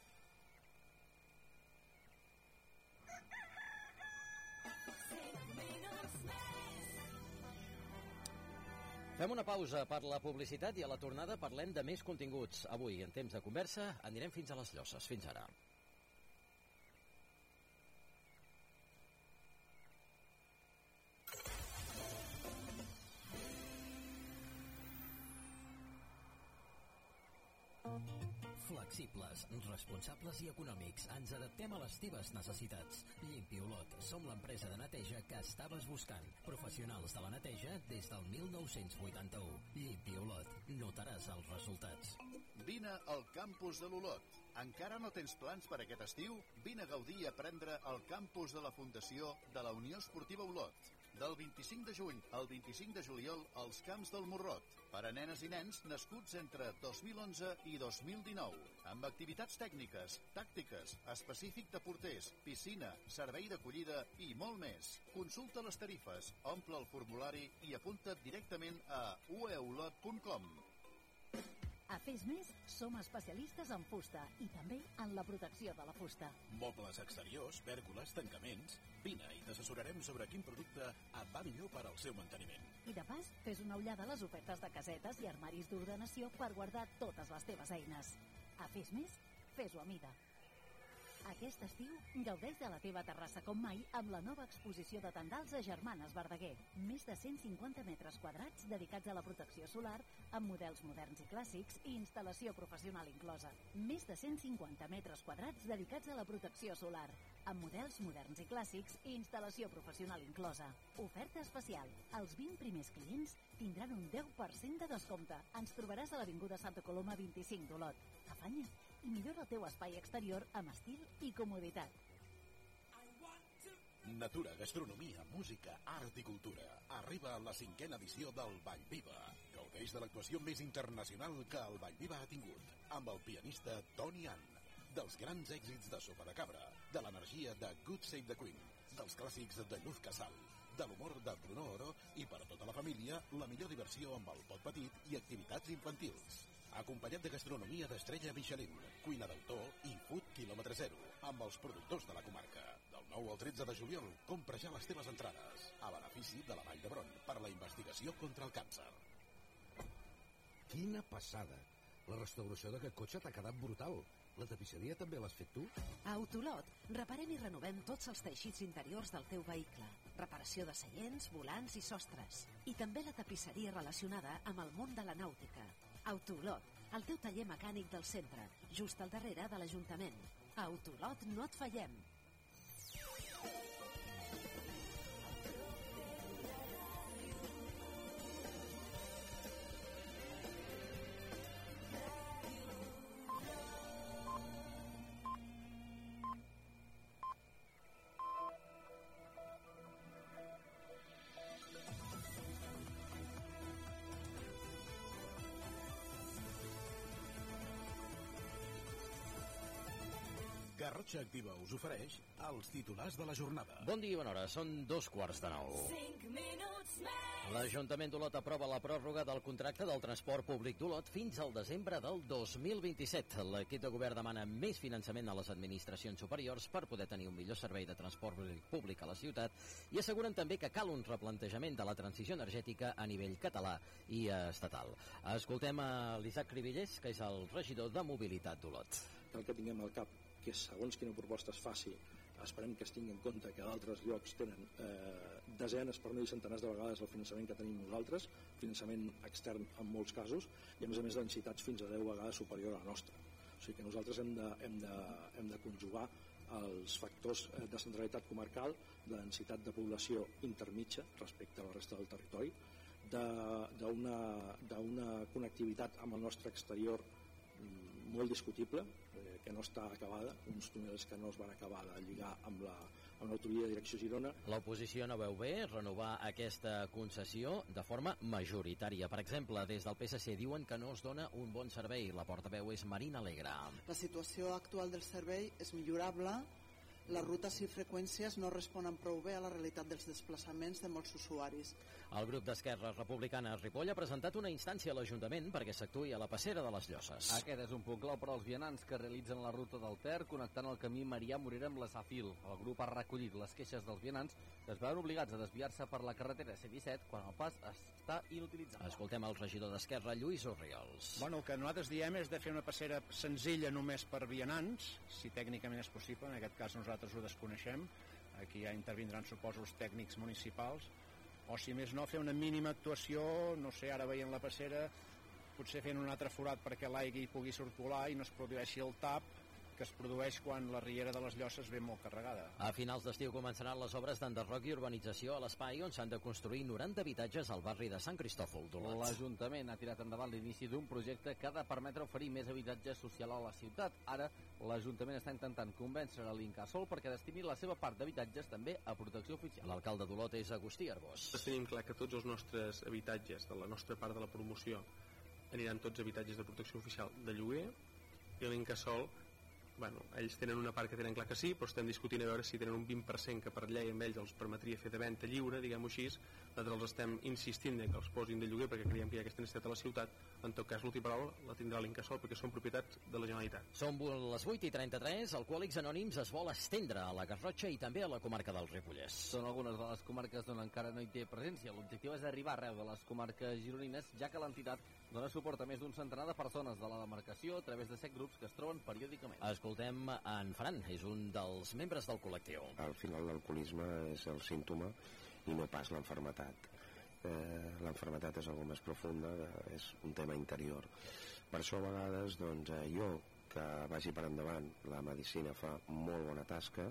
Fem una pausa per la publicitat i a la tornada parlem de més continguts. Avui, en temps de conversa, anirem fins a les Llosses. Fins ara. Flexibles, responsables i econòmics. Ens adaptem a les teves necessitats. Llimpi Olot. Som l'empresa de neteja que estaves buscant. Professionals de la neteja des del 1981. Llimpi Olot. Notaràs els resultats. Vine al campus de l'Olot. Encara no tens plans per aquest estiu? Vine a gaudir i aprendre al campus de la Fundació de la Unió Esportiva Olot. Del 25 de juny al 25 de juliol als Camps del Morrot. Per a nenes i nens nascuts entre 2011 i 2019. Amb activitats tècniques, tàctiques, específic de porters, piscina, servei d'acollida i molt més. Consulta les tarifes, omple el formulari i apunta't directament a ueolot.com. A Fes Més som especialistes en fusta i també en la protecció de la fusta. Mobles exteriors, pèrgoles, tancaments... Vine i t'assessorarem sobre quin producte et va millor per al seu manteniment. I de pas, fes una ullada a les ofertes de casetes i armaris d'ordenació per guardar totes les teves eines. A Fes Més, fes-ho a mida. Aquest estiu, gaudeix de la teva terrassa com mai amb la nova exposició de tendals a Germanes Verdaguer. Més de 150 metres quadrats dedicats a la protecció solar amb models moderns i clàssics i instal·lació professional inclosa. Més de 150 metres quadrats dedicats a la protecció solar amb models moderns i clàssics i instal·lació professional inclosa. Oferta especial. Els 20 primers clients tindran un 10% de descompte. Ens trobaràs a l'Avinguda Santa Coloma 25 d'Olot. Afanya i millora el teu espai exterior amb estil i comoditat. Natura, gastronomia, música, art i cultura. Arriba la 5a edició del Vallviva. Gaudeix de l'actuació més internacional que el Vallviva ha tingut, amb el pianista Tony Ann, dels grans èxits de Sopa de Cabra, de l'energia de Good Save the Queen, dels clàssics de Luz Casal, de l'humor de Bruno Oro i per a tota la família la millor diversió amb el pot petit i activitats infantils. Acompanyat de gastronomia d'estrella Michelin, cuina d'autor i food quilòmetre zero, amb els productors de la comarca. Del 9 al 13 de juliol, compra ja les teves entrades, a benefici de la Vall d'Hebron per la investigació contra el càncer. Quina passada! La restauració d'aquest cotxe t'ha quedat brutal. La tapisseria també l'has fet tu? A Autolot, reparem i renovem tots els teixits interiors del teu vehicle. Reparació de seients, volants i sostres. I també la tapisseria relacionada amb el món de la nàutica. Autolot, el teu taller mecànic del centre, just al darrere de l'Ajuntament. A Autolot no et fallem. Garrotxa Activa us ofereix els titulars de la jornada. Bon dia i bona hora, són 2:45. 5 minuts més. L'Ajuntament d'Olot aprova la pròrroga del contracte del transport públic d'Olot fins al desembre del 2027. L'equip de govern demana més finançament a les administracions superiors per poder tenir un millor servei de transport públic a la ciutat i asseguren també que cal un replantejament de la transició energètica a nivell català i estatal. Escoltem a l'Isaac Cribillers, que és el regidor de Mobilitat d'Olot. El que tinguem al cap, que segons quina proposta es faci, esperem que es tingui en compte que d'altres llocs tenen desenes, per no dir centenars de vegades el finançament que tenim nosaltres, finançament extern en molts casos, i a més densitats fins a 10 vegades superior a la nostra. O sigui que nosaltres hem de conjugar els factors de centralitat comarcal, de densitat de població intermitja respecte a la resta del territori, d'una connectivitat amb el nostre exterior molt discutible, que no està acabada, uns túnels que no es van acabar de lligar amb l'autovia de direcció Girona. L'oposició no veu bé renovar aquesta concessió de forma majoritària. Per exemple, des del PSC diuen que no es dona un bon servei. La portaveu és Marina Alegre. La situació actual del servei és millorable. Les rutes i freqüències no responen prou bé a la realitat dels desplaçaments de molts usuaris. El grup d'Esquerra Republicana a Ripoll ha presentat una instància a l'Ajuntament perquè s'actuï a la passera de les Llosses. Aquest és un punt clau per als vianants que realitzen la ruta del Ter connectant el camí Marià Morera amb la Safil. El grup ha recollit les queixes dels vianants que es veuen obligats a desviar-se per la carretera C-17 quan el pas està inutilitzable. Escoltem el regidor d'Esquerra, Lluís Orriols. Bueno, el que nosaltres diem és de fer una passera senzilla només per vianants, si tècnicament és possible, en aquest cas nosaltres ho desconeixem, aquí ja intervindran suposo els tècnics municipals, o si més no fer una mínima actuació, no sé, ara veient la passera, potser fent un altre forat perquè l'aigua hi pugui circular i no es produeixi el tap que es produeix quan la riera de les Llosses ve molt carregada. A finals d'estiu començaran les obres d'enderroc i urbanització a l'espai on s'han de construir 90 habitatges al barri de Sant Cristòfol d'Olot. L'Ajuntament ha tirat endavant l'inici d'un projecte que ha de permetre oferir més habitatge social a la ciutat. Ara, l'Ajuntament està intentant convèncer l'Incasòl perquè destini la seva part d'habitatges també a protecció oficial. L'alcalde d'Olot és Agustí Arbós. Tenim clar que tots els nostres habitatges de la nostra part de la promoció aniran tots habitatges de protecció oficial de lloguer i l'Incasòl, ells tenen una part que tenen clar que sí, però estem discutint a veure si tenen un 20% que per llei amb ells els permetria fer de venda lliure, diguem-ho així. Nosaltres els estem insistint que els posin de lloguer perquè creiem que hi ha aquesta necessitat a la ciutat. En tot cas, l'última paraula la tindrà l'Incasòl perquè són propietats de la Generalitat. Són les 8:33, Alcohòlics Anònims es vol estendre a la Garrotxa i també a la comarca del Ripollès. Són algunes de les comarques on encara no hi té presència. L'objectiu és arribar arreu de les comarques gironines, ja que l'entitat dona suport a més d'un centenar de persones de la demarcació a través de 7 grups que es troben periòdicament. Escoltem en Fran, és un dels membres del col·lectiu. Al final l'alcoholisme és el símptoma i no pas l'enfermetat. L'enfermetat és alguna més profunda, és un tema interior. Per això a vegades jo, que vagi per endavant, la medicina fa molt bona tasca,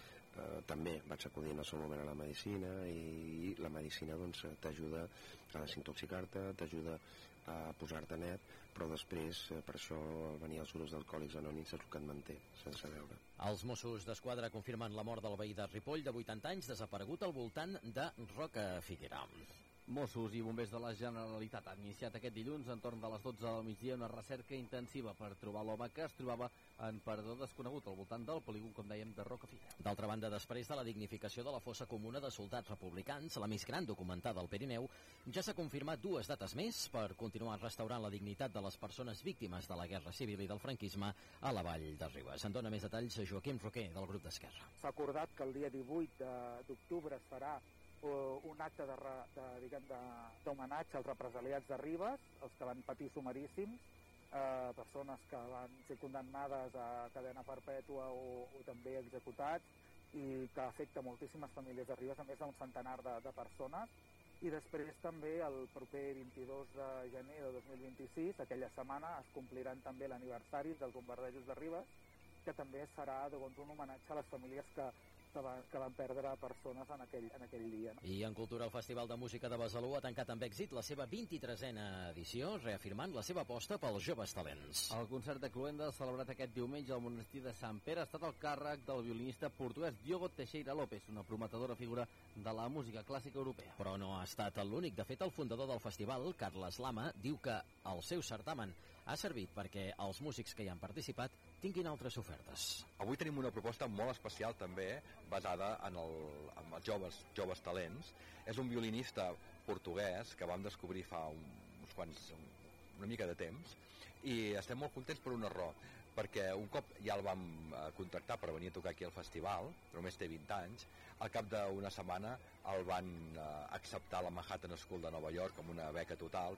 també vaig acudir en el seu moment a la medicina i la medicina t'ajuda a desintoxicar-te, t'ajuda a posar-te net, però després per això venir als grups d'Alcohòlics Anònims és el que et manté sense veure. Els Mossos d'Esquadra confirmen la mort del veí de Ripoll de 80 anys desaparegut al voltant de Roca Figuera. Mossos i bombers de la Generalitat han iniciat aquest dilluns entorn de les 12 del migdia una recerca intensiva per trobar l'home que es trobava en parador desconegut al voltant del polígon, com dèiem, de Roca Figuera. D'altra banda, després de la dignificació de la fossa comuna de soldats republicans, la més gran documentada al Pirineu, ja s'ha confirmat 2 dates més per continuar restaurant la dignitat de les persones víctimes de la Guerra Civil i del franquisme a la Vall de Ribes. En dona més detalls Joaquim Roquer, del grup d'Esquerra. S'ha acordat que el dia 18 d'octubre es farà un acte d'homenatge als represaliats de Ribes, els que van patir sumaríssims, persones que van ser condemnades a cadena perpètua o també executats, i que afecta moltíssimes famílies de Ribes, a més d'un centenar de persones. I després també el proper 22 de gener de 2026, aquella setmana, es compliran també l'aniversari dels bombardejos de Ribes, que també serà un homenatge a les famílies que van perdre persones en aquell dia. I en cultura, el Festival de Música de Besalú ha tancat amb èxit la seva 23a edició, reafirmant la seva aposta pels joves talents. El concert de Cluenda, celebrat aquest diumenge al monestir de Sant Pere, ha estat al càrrec del violinista portuguès Diogo Teixeira López, una prometedora figura de la música clàssica europea. Però no ha estat l'únic. De fet, el fundador del festival, Carles Lama, diu que el seu certamen ha servit perquè els músics que hi han participat tinguin altres ofertes. Avui tenim una proposta molt especial també, basada en els joves talents. És un violinista portuguès que vam descobrir fa una mica de temps, i estem molt contents per una raó, perquè un cop ja el vam contractar per venir a tocar aquí al festival, només té 20 anys, al cap d'una setmana el van acceptar a la Manhattan School de Nova York amb una beca total.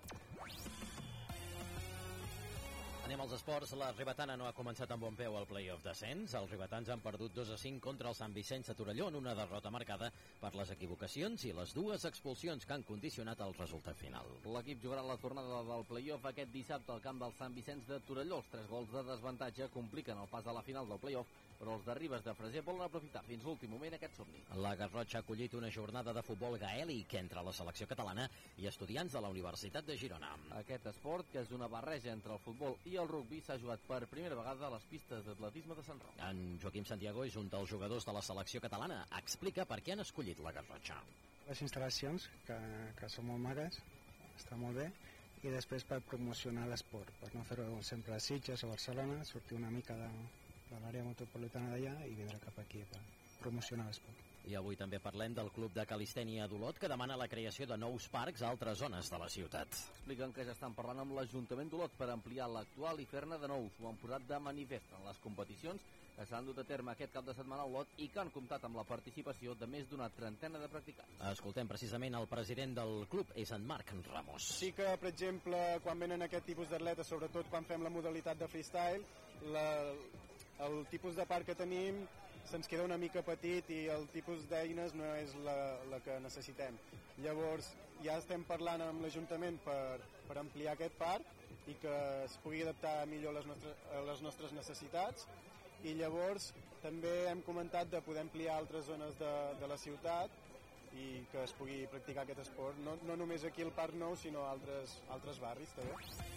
Anem als esports. La Ribetana no ha començat amb bon peu al play-off d'ascens. Els ribetans han perdut 2-5 contra el Sant Vicenç de Torelló en una derrota marcada per les equivocacions i les dues expulsions que han condicionat el resultat final. L'equip jugarà la tornada del play-off aquest dissabte al camp del Sant Vicenç de Torelló. Els 3 gols de desavantatge compliquen el pas a la final del play-off, però els de Ribes de Freser volen aprofitar fins l'últim moment aquest somni. La Garrotxa ha acollit una jornada de futbol gaèlic entre la selecció catalana i estudiants de la Universitat de Girona. Aquest esport, que és una barreja entre el futbol i el rugbi, s'ha jugat per primera vegada a les pistes d'atletisme de Sant Roc. En Joaquim Santiago és un dels jugadors de la selecció catalana. Explica per què han escollit la Garrotxa. Les instal·lacions, que són molt maques, està molt bé, i després per promocionar l'esport, per no fer-ho sempre a Sitges o Barcelona, sortir una mica de l'àrea metropolitana d'allà i vindre cap aquí per promocionar l'esport. I avui també parlem del Club de Calistènia d'Olot, que demana la creació de nous parcs a altres zones de la ciutat. Expliquen que ja estan parlant amb l'Ajuntament d'Olot per ampliar l'actual i fer-ne de nous. Ho han posat de manifest en les competicions que s'han dut a terme aquest cap de setmana a Olot i que han comptat amb la participació de més d'una trentena de practicants. Escoltem precisament el president del club, és en Marc Ramos. Sí que, per exemple, quan venen aquest tipus d'atletes, sobretot quan fem la modalitat de freestyle, el tipus de parc que tenim se'ns queda una mica petit i el tipus d'eines no és la que necessitem. Llavors ja estem parlant amb l'Ajuntament per ampliar aquest parc i que es pugui adaptar millor a les nostres necessitats, i llavors també hem comentat de poder ampliar altres zones de la ciutat i que es pugui practicar aquest esport, no només aquí al Parc Nou, sinó a altres barris també.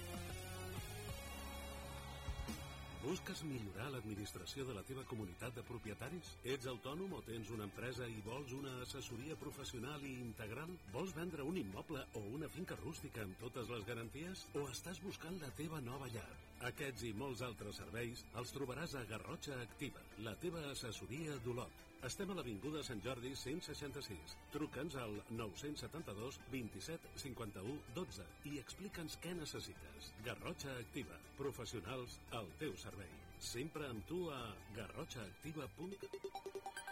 Busques millorar l'administració de la teva comunitat de propietaris? Ets autònom o tens una empresa i vols una assessoria professional i integral? Vols vendre un immoble o una finca rústica amb totes les garanties? O estàs buscant la teva nova llar? Aquests i molts altres serveis els trobaràs a Garrotxa Activa, la teva assessoria d'Olot. Estem a l'Avinguda Sant Jordi 166. Truca'ns al 972 27 51 12 i explica'ns què necessites. Garrotxa Activa. Professionals al teu servei. Sempre amb tu a garrotxaactiva.com.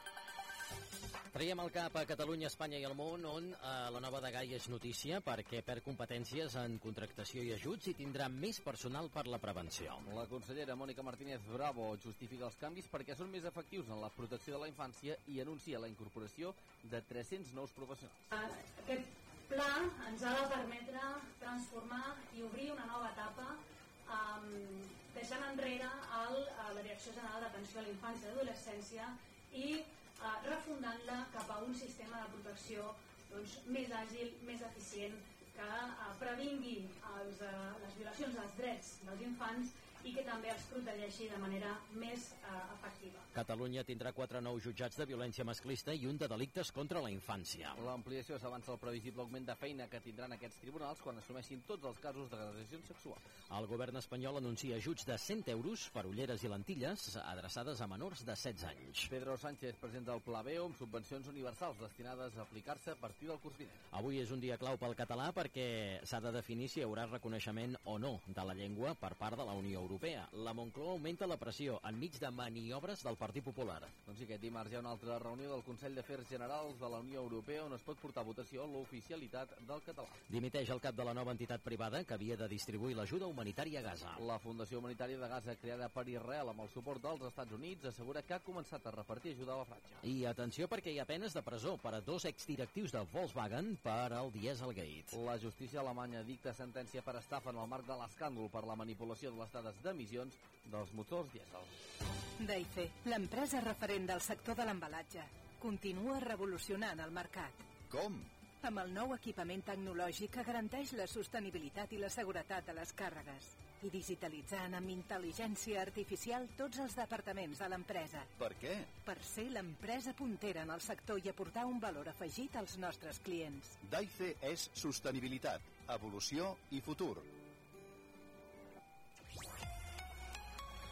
Traiem el cap a Catalunya, Espanya i el món, on la nova degà és notícia perquè perd competències en contractació i ajuts i tindrà més personal per la prevenció. La consellera Mònica Martínez Bravo justifica els canvis perquè són més efectius en la protecció de la infància i anuncia la incorporació de 300 nous professionals. Aquest pla ens ha de permetre transformar i obrir una nova etapa deixant enrere la Direcció General d'Atenció a la Infància i Adolescència i refundant-la cap a un sistema de protecció més àgil, més eficient, que previngui les violacions dels drets dels infants i que també els protegeixi de manera més efectiva. Catalunya tindrà 4 nous jutjats de violència masclista i un de delictes contra la infància. L'ampliació s'avança al previsible augment de feina que tindran aquests tribunals quan assumeixin tots els casos d'agressions sexuals. El govern espanyol anuncia ajuts de 100 euros per ulleres i lentilles adreçades a menors de 16 anys. Pedro Sánchez presenta el Pla B amb subvencions universals destinades a aplicar-se a partir del curs vinent. Avui és un dia clau pel català perquè s'ha de definir si hi haurà reconeixement o no de la llengua per part de la Unió Europea. La Moncloa augmenta la pressió enmig de maniobres del Partit Popular. Doncs sí, aquest dimarts hi ha una altra reunió del Consell d'Afers Generals de la Unió Europea on es pot portar a votació l'oficialitat del català. Dimiteix el cap de la nova entitat privada que havia de distribuir l'ajuda humanitària a Gaza. La Fundació Humanitària de Gaza, creada per Israel amb el suport dels Estats Units, assegura que ha començat a repartir ajuda a la Franja. I atenció perquè hi ha penes de presó per a 2 exdirectius de Volkswagen per al Dieselgate. La justícia alemanya dicta sentència per estafa en el marc de l'escàndol per la manipulació de les dades d'emissions dels motors dièsel. Daife, l'empresa referent del sector de l'embalatge, continua revolucionant el mercat. Com? Amb el nou equipament tecnològic que garanteix la sostenibilitat i la seguretat de les càrregues i digitalitzant amb intel·ligència artificial tots els departaments de l'empresa. Per què? Per ser l'empresa puntera en el sector i aportar un valor afegit als nostres clients. Daife és sostenibilitat, evolució i futur.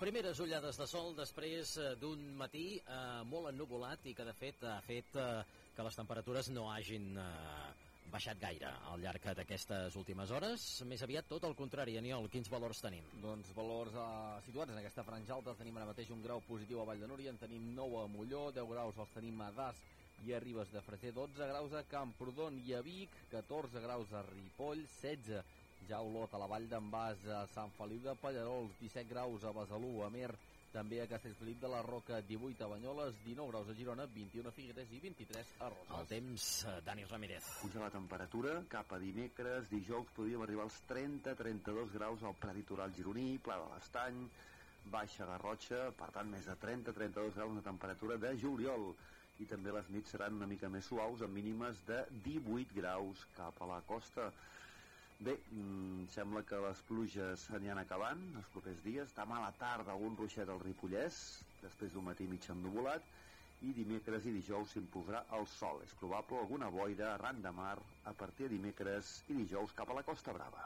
Primeres ullades de sol després d'un matí molt ennuvolat i que de fet ha fet que les temperatures no hagin baixat gaire al llarg d'aquestes últimes hores. Més aviat tot el contrari. Aniol, quins valors tenim? Doncs valors situats en aquesta franja alta. Tenim ara mateix un grau positiu a Vall de Núria, en tenim 9 a Molló, 10 graus els tenim a Das i a Ribes de Freser, 12 graus a Camprodon i a Vic, 14 graus a Ripoll, 16 ja a Olot, a la Vall d'en Bas, a Sant Feliu de Pallerols, 17 graus a Besalú, a Mer, també a Castellfollit de la Roca, 18 a Banyoles, 19 graus a Girona, 21 a Figueres i 23 a Roses. El temps, Dani Ramírez. Puja la temperatura, cap a dimecres, dijous podríem arribar als 30-32 graus al preditoral gironí, Pla de l'Estany, Baixa Garrotxa, per tant més de 30-32 graus de temperatura de juliol. I també les nits seran una mica més suaus, amb mínimes de 18 graus cap a la costa. Bé, sembla que les pluges s'aniran acabant els propers dies. Demà a la tarda algun ruixet al Ripollès, després d'un matí mig ennuvolat, i dimecres i dijous s'imposarà el sol. És probable alguna boira arran de mar a partir de dimecres i dijous cap a la Costa Brava.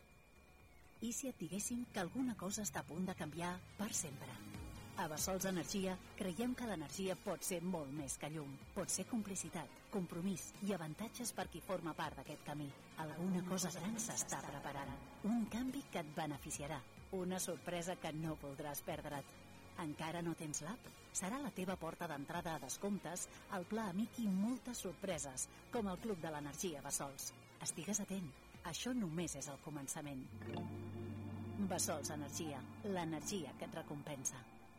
I si et diguéssim que alguna cosa està a punt de canviar per sempre? A Bassols Energia creiem que l'energia pot ser molt més que llum. Pot ser complicitat, compromís i avantatges per qui forma part d'aquest camí. Alguna cosa gran s'està preparant. Un canvi que et beneficiarà. Una sorpresa que no voldràs perdre't. Encara no tens l'app? Serà la teva porta d'entrada a descomptes, al Pla Amic i moltes sorpreses, com el Club de l'Energia Bassols. Estigues atent, això només és el començament. Bassols Energia, l'energia que et recompensa.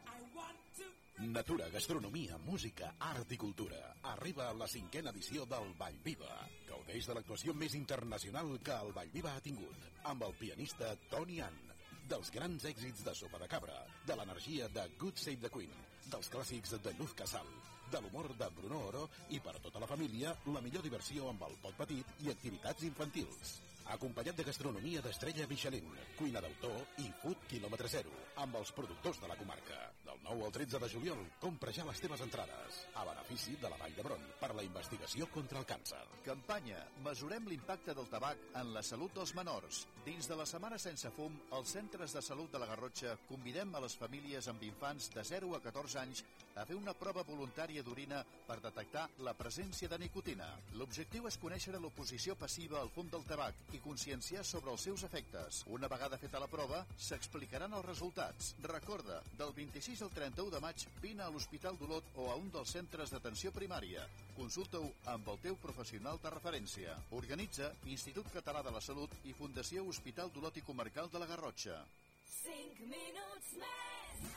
Natura, gastronomia, música, art i cultura. Arriba la 5a edició del Vallviva. Gaudeix de l'actuació més internacional que el Vallviva ha tingut, amb el pianista Tony Ann, dels grans èxits de Sopa de Cabra, de l'energia de Good Save the Queen, dels clàssics de Luz Casal, de l'humor de Bruno Oro i per a tota la família la millor diversió amb el pot petit i activitats infantils. Acompanyat de gastronomia d'estrella Michelin, cuina d'autor i food quilòmetre zero, amb els productors de la comarca. Del 9 al 13 de juliol, compra ja les teves entrades, a benefici de la Vall d'Hebron, per la investigació contra el càncer. Campanya. Mesurem l'impacte del tabac en la salut dels menors. Dins de la Setmana Sense Fum, als centres de salut de la Garrotxa convidem a les famílies amb infants de 0 a 14 anys a fer una prova voluntària d'orina per detectar la presència de nicotina. L'objectiu és conèixer l'oposició passiva al fum del tabac i conscienciar sobre els seus efectes. Una vegada feta la prova, s'explicaran els resultats. Recorda, del 26 al 31 de maig, vine a l'Hospital d'Olot o a un dels centres d'atenció primària. Consulta-ho amb el teu professional de referència. Organitza Institut Català de la Salut i Fundació Hospital d'Olot i Comarcal de la Garrotxa. 5 minuts més.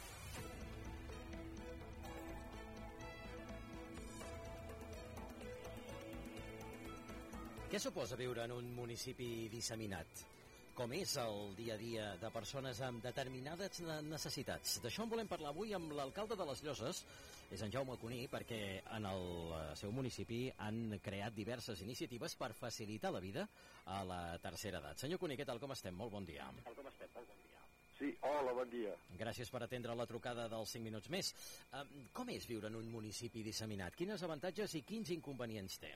Què suposa viure en un municipi disseminat? Com és el dia a dia de persones amb determinades necessitats? D'això en volem parlar avui amb l'alcalde de les Lloses, és en Jaume Cuní, perquè en el seu municipi han creat diverses iniciatives per facilitar la vida a la tercera edat. Senyor Cuní, què tal, com estem? Molt bon dia. Com estem? Molt bon dia. Sí, hola, bon dia. Gràcies per atendre la trucada dels 5 minuts més. Com és viure en un municipi disseminat? Quins avantatges i quins inconvenients té?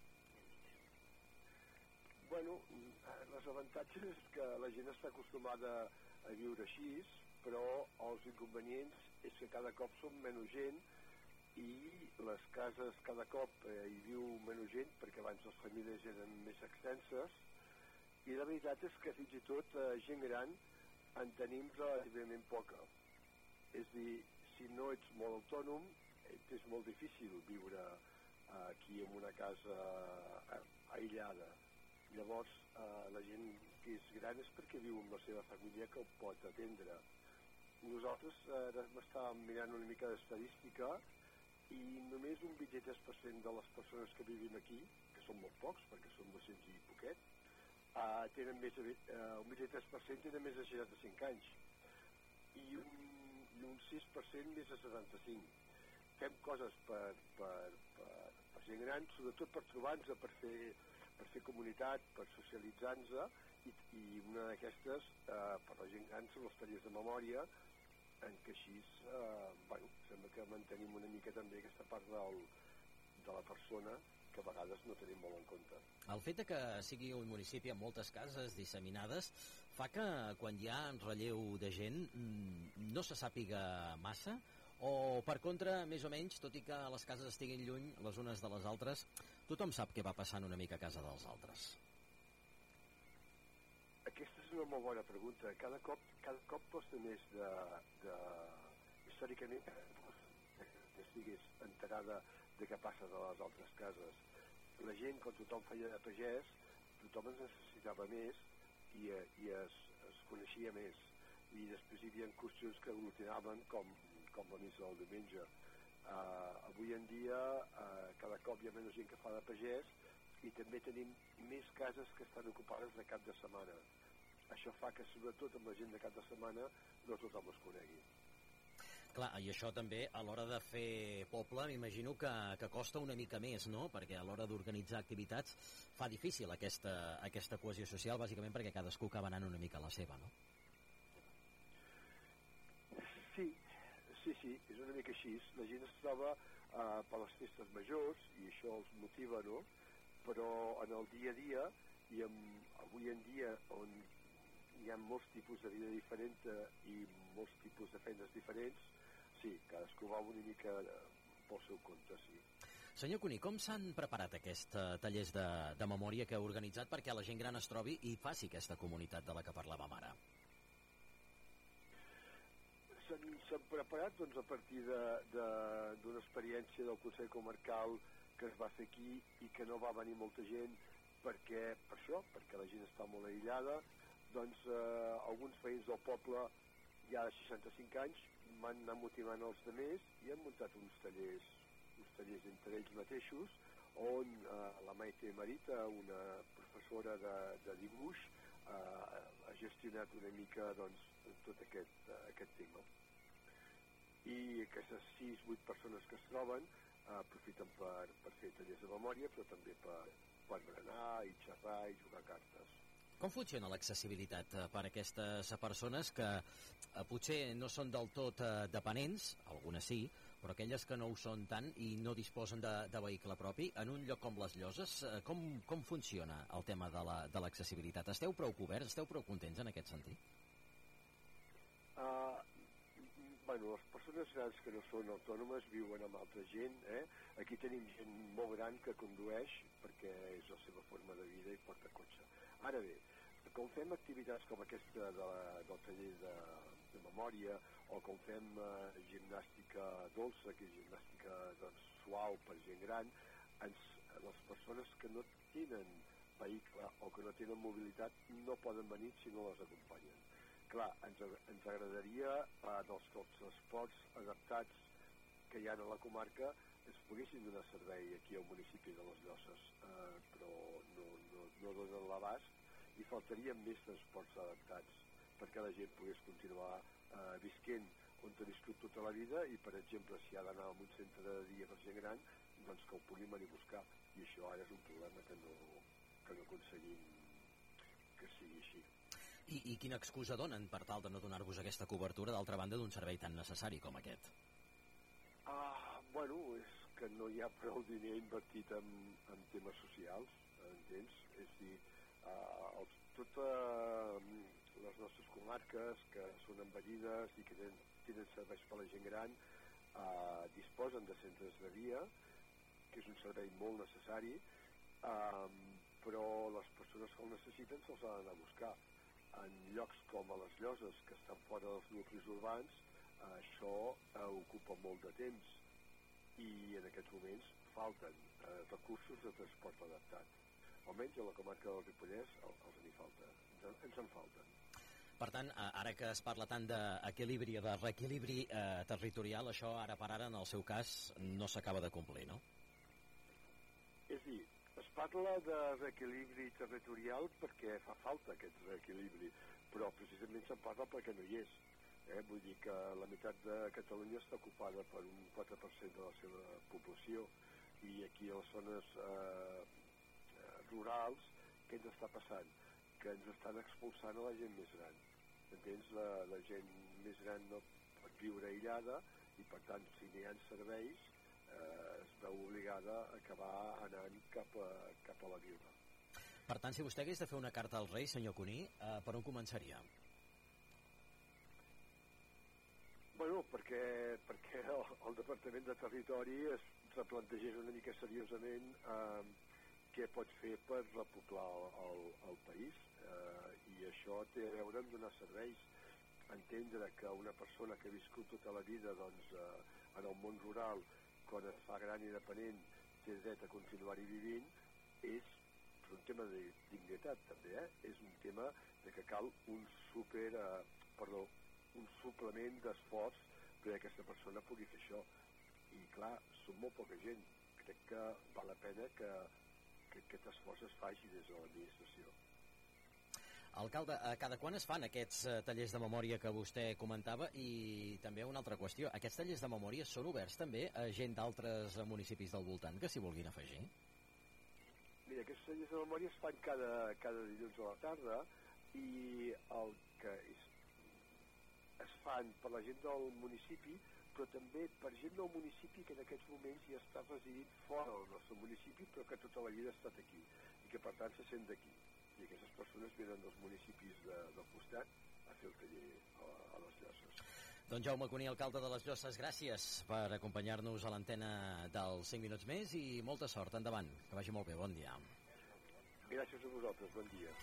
Bueno, els avantatges és que la gent està acostumada a viure així, però els inconvenients és que cada cop som menys gent i les cases cada cop hi viu menys gent, perquè abans les famílies eren més extenses, i la veritat és que fins i tot gent gran en tenim relativament poca. És a dir, si no ets molt autònom, és molt difícil viure aquí en una casa aïllada. Llavors, la gent que és gran és perquè viu amb la seva família que ho pot atendre. Nosaltres estàvem mirant una mica d'estadística i només un 23% de les persones que vivim aquí, que són molt pocs perquè són 200 i poquet, tenen més de, un 23% tenen més de 65 anys i un 6% més de 75. Fem coses per gent gran, sobretot per trobar-nos, per fer comunitat, per socialitzar-nos, i una d'aquestes, per la gent gran, són els tallers de memòria, en què així, sembla que mantenim una mica també aquesta part de la persona que a vegades no tenim molt en compte. El fet que sigui un municipi amb moltes cases disseminades fa que quan hi ha relleu de gent no se sàpiga massa, o per contra, més o menys, tot i que les cases estiguin lluny les unes de les altres, tothom sap què va passant una mica a casa dels altres? Aquesta és una molt bona pregunta. Cada cop costa més històricament que estiguis enterada de què passa de les altres cases. La gent, quan tothom feia de pagès, tothom es necessitava més i es coneixia més. I després hi havia qüestions que aglutinaven com la missa del diumenge. Avui en dia cada cop hi ha menys gent que fa de pagès i també tenim més cases que estan ocupades de cap de setmana. Això fa que sobretot amb la gent de cap de setmana no tothom es conegui. Clar, i això també a l'hora de fer poble m'imagino que costa una mica més, no? Perquè a l'hora d'organitzar activitats fa difícil aquesta cohesió social, bàsicament perquè cadascú acaba anant una mica a la seva, no? Sí, és una mica així. La gent es troba per les festes majors i això els motiva, no? Però en el dia a dia i avui en dia on hi ha molts tipus de vida diferent i molts tipus de feines diferents, sí, cadascú va una mica pel seu compte, sí. Senyor Cuní, com s'han preparat aquests tallers de memòria que heu organitzat perquè la gent gran es trobi i faci aquesta comunitat de la que parlàvem ara? S'han preparat doncs, a partir d'una experiència del Consell Comarcal que es va fer aquí i que no va venir molta gent perquè la gent està molt aïllada. Doncs alguns veïns del poble ja de 65 anys van anar motivant els altres i han muntat uns tallers entre ells mateixos on la Maite Marita, una professora de dibuix, ha gestionat una mica doncs, tot aquest tema. I aquestes 6-8 persones que es troben aprofiten per fer tallers de memòria, però també per berenar i xerrar i jugar a cartes. Com funciona l'accessibilitat per a aquestes persones que potser no són del tot dependents, algunes sí, però aquelles que no ho són tant i no disposen de vehicle propi, en un lloc com les Lloses, com funciona el tema de l'accessibilitat? Esteu prou coberts, esteu prou contents en aquest sentit? Les persones grans que no són autònomes viuen amb altra gent. Aquí tenim gent molt gran que condueix perquè és la seva forma de vida i porta cotxe. Ara bé, quan fem activitats com aquesta del taller de memòria o quan fem gimnàstica dolça, que és gimnàstica suau per gent gran, les persones que no tenen vehicle o que no tenen mobilitat no poden venir si no les acompanyen. Clar, ens agradaria dels transports adaptats que hi ha a la comarca es poguessin donar servei aquí al municipi de les Lloses, però no donen l'abast i faltarien més transports adaptats perquè la gent pogués continuar visquent on ha viscut tota la vida i, per exemple, si ha d'anar a un centre de dia per gent gran, doncs que ho puguin venir a buscar. I això ara és un problema que no aconseguim que sigui així. I quina excusa donen per tal de no donar-vos aquesta cobertura, d'altra banda, d'un servei tan necessari com aquest? És que no hi ha prou diner invertit en temes socials, entens? És a dir, totes les nostres comarques que són envellides i que tenen serveis per a la gent gran disposen de centres de dia, que és un servei molt necessari, però les persones que el necessiten se'ls han d'anar a buscar. En llocs com a les Lloses, que estan fora dels nuclis urbans, això ocupa molt de temps i en aquests moments falten recursos de transport adaptat. Almenys a la comarca del Ripollès ens en falten. Per tant, ara que es parla tant d'equilibri, de reequilibri territorial, això ara per ara, en el seu cas, no s'acaba de complir, no? És a dir, es parla de reequilibri territorial perquè fa falta aquest reequilibri, però precisament se'n parla perquè no hi és. Vull dir que la meitat de Catalunya està ocupada per un 4% de la seva població i aquí a les zones rurals què ens està passant? Que ens estan expulsant a la gent més gran. Entens? La gent més gran no pot viure aïllada i per tant si no hi ha serveis es es veu obligada a acabar anant cap a la birra. Per tant, si vostè hagués de fer una carta als Reis, senyor Cuní, per on començaria? Bueno, perquè el Departament de Territori es replantegés una mica seriosament què pot fer per repoblar el país, i això té a veure amb donar serveis. Entendre que una persona que ha viscut tota la vida en el món rural, quan es fa gran i dependent, té dret a continuar-hi vivint, és un tema de dignitat també, és un tema de que cal un suplement d'esforç perquè aquesta persona pugui fer això. I clar, som molt poca gent. Crec que val la pena que aquest esforç es faci des de l'administració. Alcalde, cada quan es fan aquests tallers de memòria que vostè comentava? I també una altra qüestió, aquests tallers de memòria són oberts també a gent d'altres municipis del voltant que s'hi vulguin afegir? Mira, aquests tallers de memòria es fan cada dilluns a la tarda, i el que es fan per la gent del municipi, però també per gent del municipi que en aquests moments ja està residint fora del nostre municipi, però que tota la vida ha estat aquí, i que per tant se sent d'aquí. I aquestes persones venen dels municipis del costat a fer el taller a les Llosses. Doncs Jaume Cuní, alcalde de les Llosses, gràcies per acompanyar-nos a l'antena dels 5 minuts més i molta sort, endavant, que vagi molt bé, bon dia. Gràcies a vosaltres, bon dia.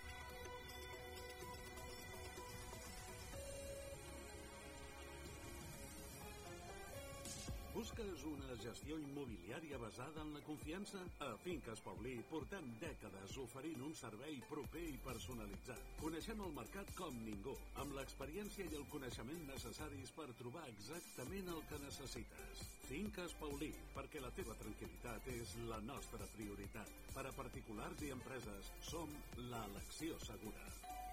Busques una gestió immobiliària basada en la confiança? A Finques Paulí portem dècades oferint un servei proper i personalitzat. Coneixem el mercat com ningú, amb l'experiència i el coneixement necessaris per trobar exactament el que necessites. Finques Paulí, perquè la teva tranquil·litat és la nostra prioritat. Per a particulars i empreses, som l'elecció segura.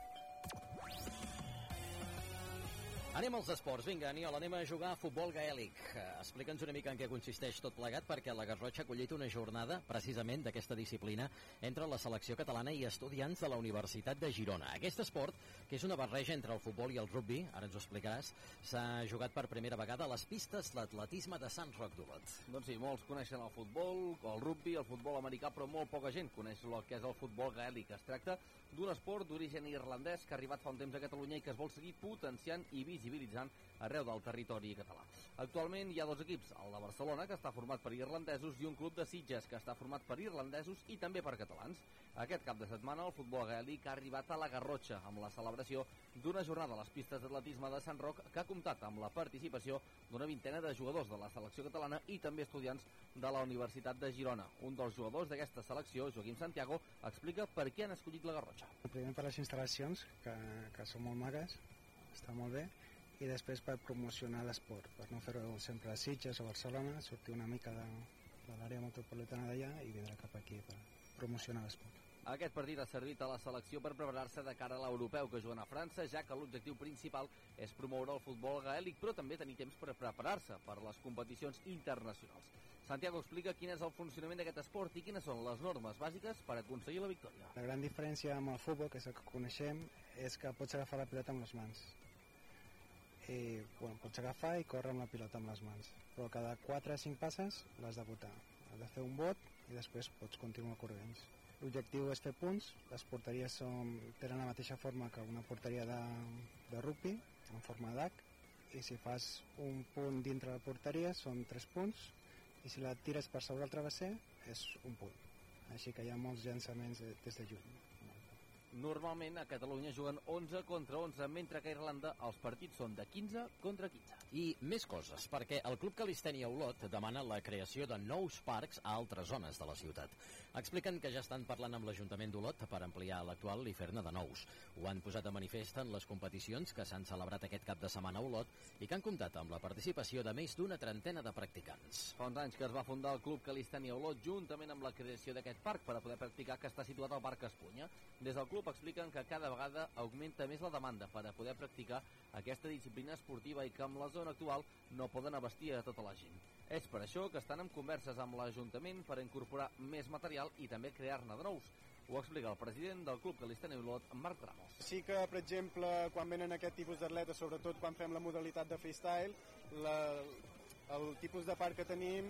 Anem als esports. Vinga, Aniol, anem a jugar a futbol gaèlic. Explica'ns una mica en què consisteix tot plegat, perquè la Garrotxa ha acollit una jornada, precisament d'aquesta disciplina, entre la selecció catalana i estudiants de la Universitat de Girona. Aquest esport, que és una barreja entre el futbol i el rugbi, ara ens ho explicaràs, s'ha jugat per primera vegada a les pistes l'atletisme de Sant Roc d'Olot. Doncs sí, molts coneixen el futbol, el rugbi, el futbol americà, però molt poca gent coneix el que és el futbol gaèlic. Es tracta d'un esport d'origen irlandès que ha arribat fa un temps a Catalunya i que es vol seguir potenciant i visibilitzant arreu del territori català. Actualment hi ha dos equips, el de Barcelona, que està format per irlandesos, i un club de Sitges, que està format per irlandesos i també per catalans. Aquest cap de setmana el futbol gaèlic ha arribat a la Garrotxa, amb la celebració d'una jornada a les pistes d'atletisme de Sant Roc que ha comptat amb la participació d'una vintena de jugadors de la selecció catalana i també estudiants de la Universitat de Girona. Un dels jugadors d'aquesta selecció, Joaquim Santiago, explica per què han escollit la Garrotxa. Primer per les instal·lacions, que són molt magues, està molt bé, i després per promocionar l'esport, per no fer-ho sempre a Sitges o Barcelona, sortir una mica de l'àrea metropolitana d'allà i vindre cap aquí per promocionar l'esport. Aquest partit ha servit a la selecció per preparar-se de cara a l'europeu que juguen a França, ja que l'objectiu principal és promoure el futbol gaèlic, però també tenir temps per preparar-se per les competicions internacionals. Santiago explica quin és el funcionament d'aquest esport i quines són les normes bàsiques per aconseguir la victòria. La gran diferència amb el futbol, que és el que coneixem, és que pots agafar la pilota amb les mans. I, pots agafar i córrer amb la pilota amb les mans, però cada 4 o 5 passes l'has de botar. Has de fer un bot i després pots continuar corrent. L'objectiu és fer punts, les porteries tenen la mateixa forma que una porteria de rugby, en forma d'H, i si fas un punt dintre la porteria són 3 punts, i si la tires per sobre el travesser és un punt. Així que hi ha molts llançaments des de juny. Normalment a Catalunya juguen 11 contra 11, mentre que a Irlanda els partits són de 15 contra 15. I més coses, perquè el Club Calistènia Olot demana la creació de nous parcs a altres zones de la ciutat. Expliquen que ja estan parlant amb l'Ajuntament d'Olot per ampliar l'actual i fer-ne de nous. Ho han posat de manifest en les competicions que s'han celebrat aquest cap de setmana a Olot i que han comptat amb la participació de més d'una trentena de practicants. Fa uns anys que es va fundar el Club Calistènia Olot juntament amb la creació d'aquest parc per a poder practicar, que està situat al Parc Espunya. Des del club expliquen que cada vegada augmenta més la demanda per a poder practicar aquesta disciplina esportiva i que amb la zona actual no poden abastir a tota la gent. És per això que estan en converses amb l'Ajuntament per incorporar més material i també crear-ne de nous. Ho explica el president del Club Calistènia Olot, Marc Ramos. Sí que, per exemple, quan venen aquest tipus d'atletes, sobretot quan fem la modalitat de freestyle, el tipus de parc que tenim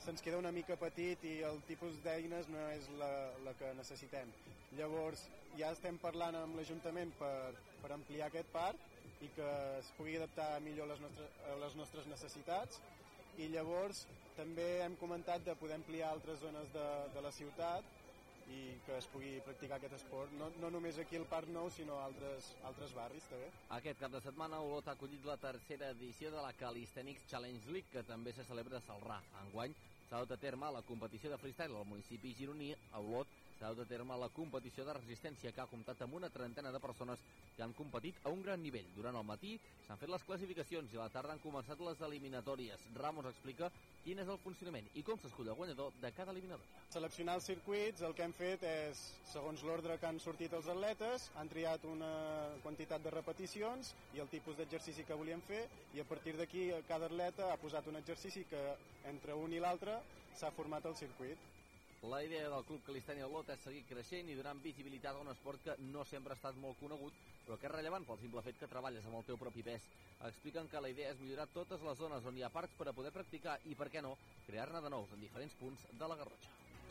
se'ns queda una mica petit i el tipus d'eines no és la que necessitem. Llavors ja estem parlant amb l'Ajuntament per ampliar aquest parc i que es pugui adaptar millor a les nostres necessitats, i llavors també hem comentat de poder ampliar altres zones de la ciutat i que es pugui practicar aquest esport, no només aquí al Parc Nou, sinó a altres barris també. Aquest cap de setmana Olot ha acollit la tercera edició de la Calisthenics Challenge League, que també se celebra a Celrà. Enguany s'ha dut a terme la competició de freestyle al municipi gironí. A Olot s'ha dut a terme la competició de resistència, que ha comptat amb una trentena de persones que han competit a un gran nivell. Durant el matí s'han fet les classificacions i a la tarda han començat les eliminatòries. Ramos explica quin és el funcionament i com s'escull el guanyador de cada eliminatòria. Seleccionar els circuits, el que hem fet és, segons l'ordre que han sortit els atletes, han triat una quantitat de repeticions i el tipus d'exercici que volien fer, i a partir d'aquí cada atleta ha posat un exercici que entre un i l'altre s'ha format el circuit. La idea del Club Calistènia Olot és seguir creixent i donant visibilitat a un esport que no sempre ha estat molt conegut, però que és rellevant pel simple fet que treballes amb el teu propi pes. Expliquen que la idea és millorar totes les zones on hi ha parcs per a poder practicar i, per què no, crear-ne de nous en diferents punts de la Garrotxa.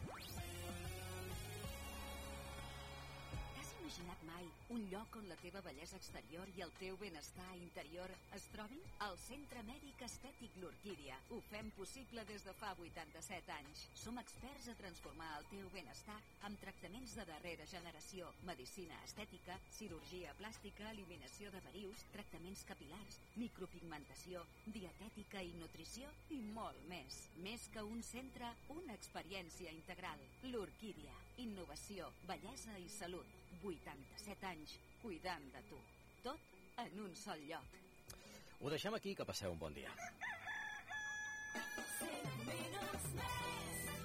T'has imaginat mai un lloc on la teva bellesa exterior i el teu benestar interior es trobin? Al Centre Mèdic Estètic L'Orquídia ho fem possible des de fa 87 anys. Som experts a transformar el teu benestar amb tractaments de darrera generació, medicina estètica, cirurgia plàstica, eliminació de verius, tractaments capilars, micropigmentació, dietètica i nutrició i molt més. Més que un centre, una experiència integral. L'Orquídia. Innovació, bellesa i salut. 87 anys cuidant de tu. Tot en un sol lloc. Ho deixem aquí, que passeu un bon dia. 5 minuts més.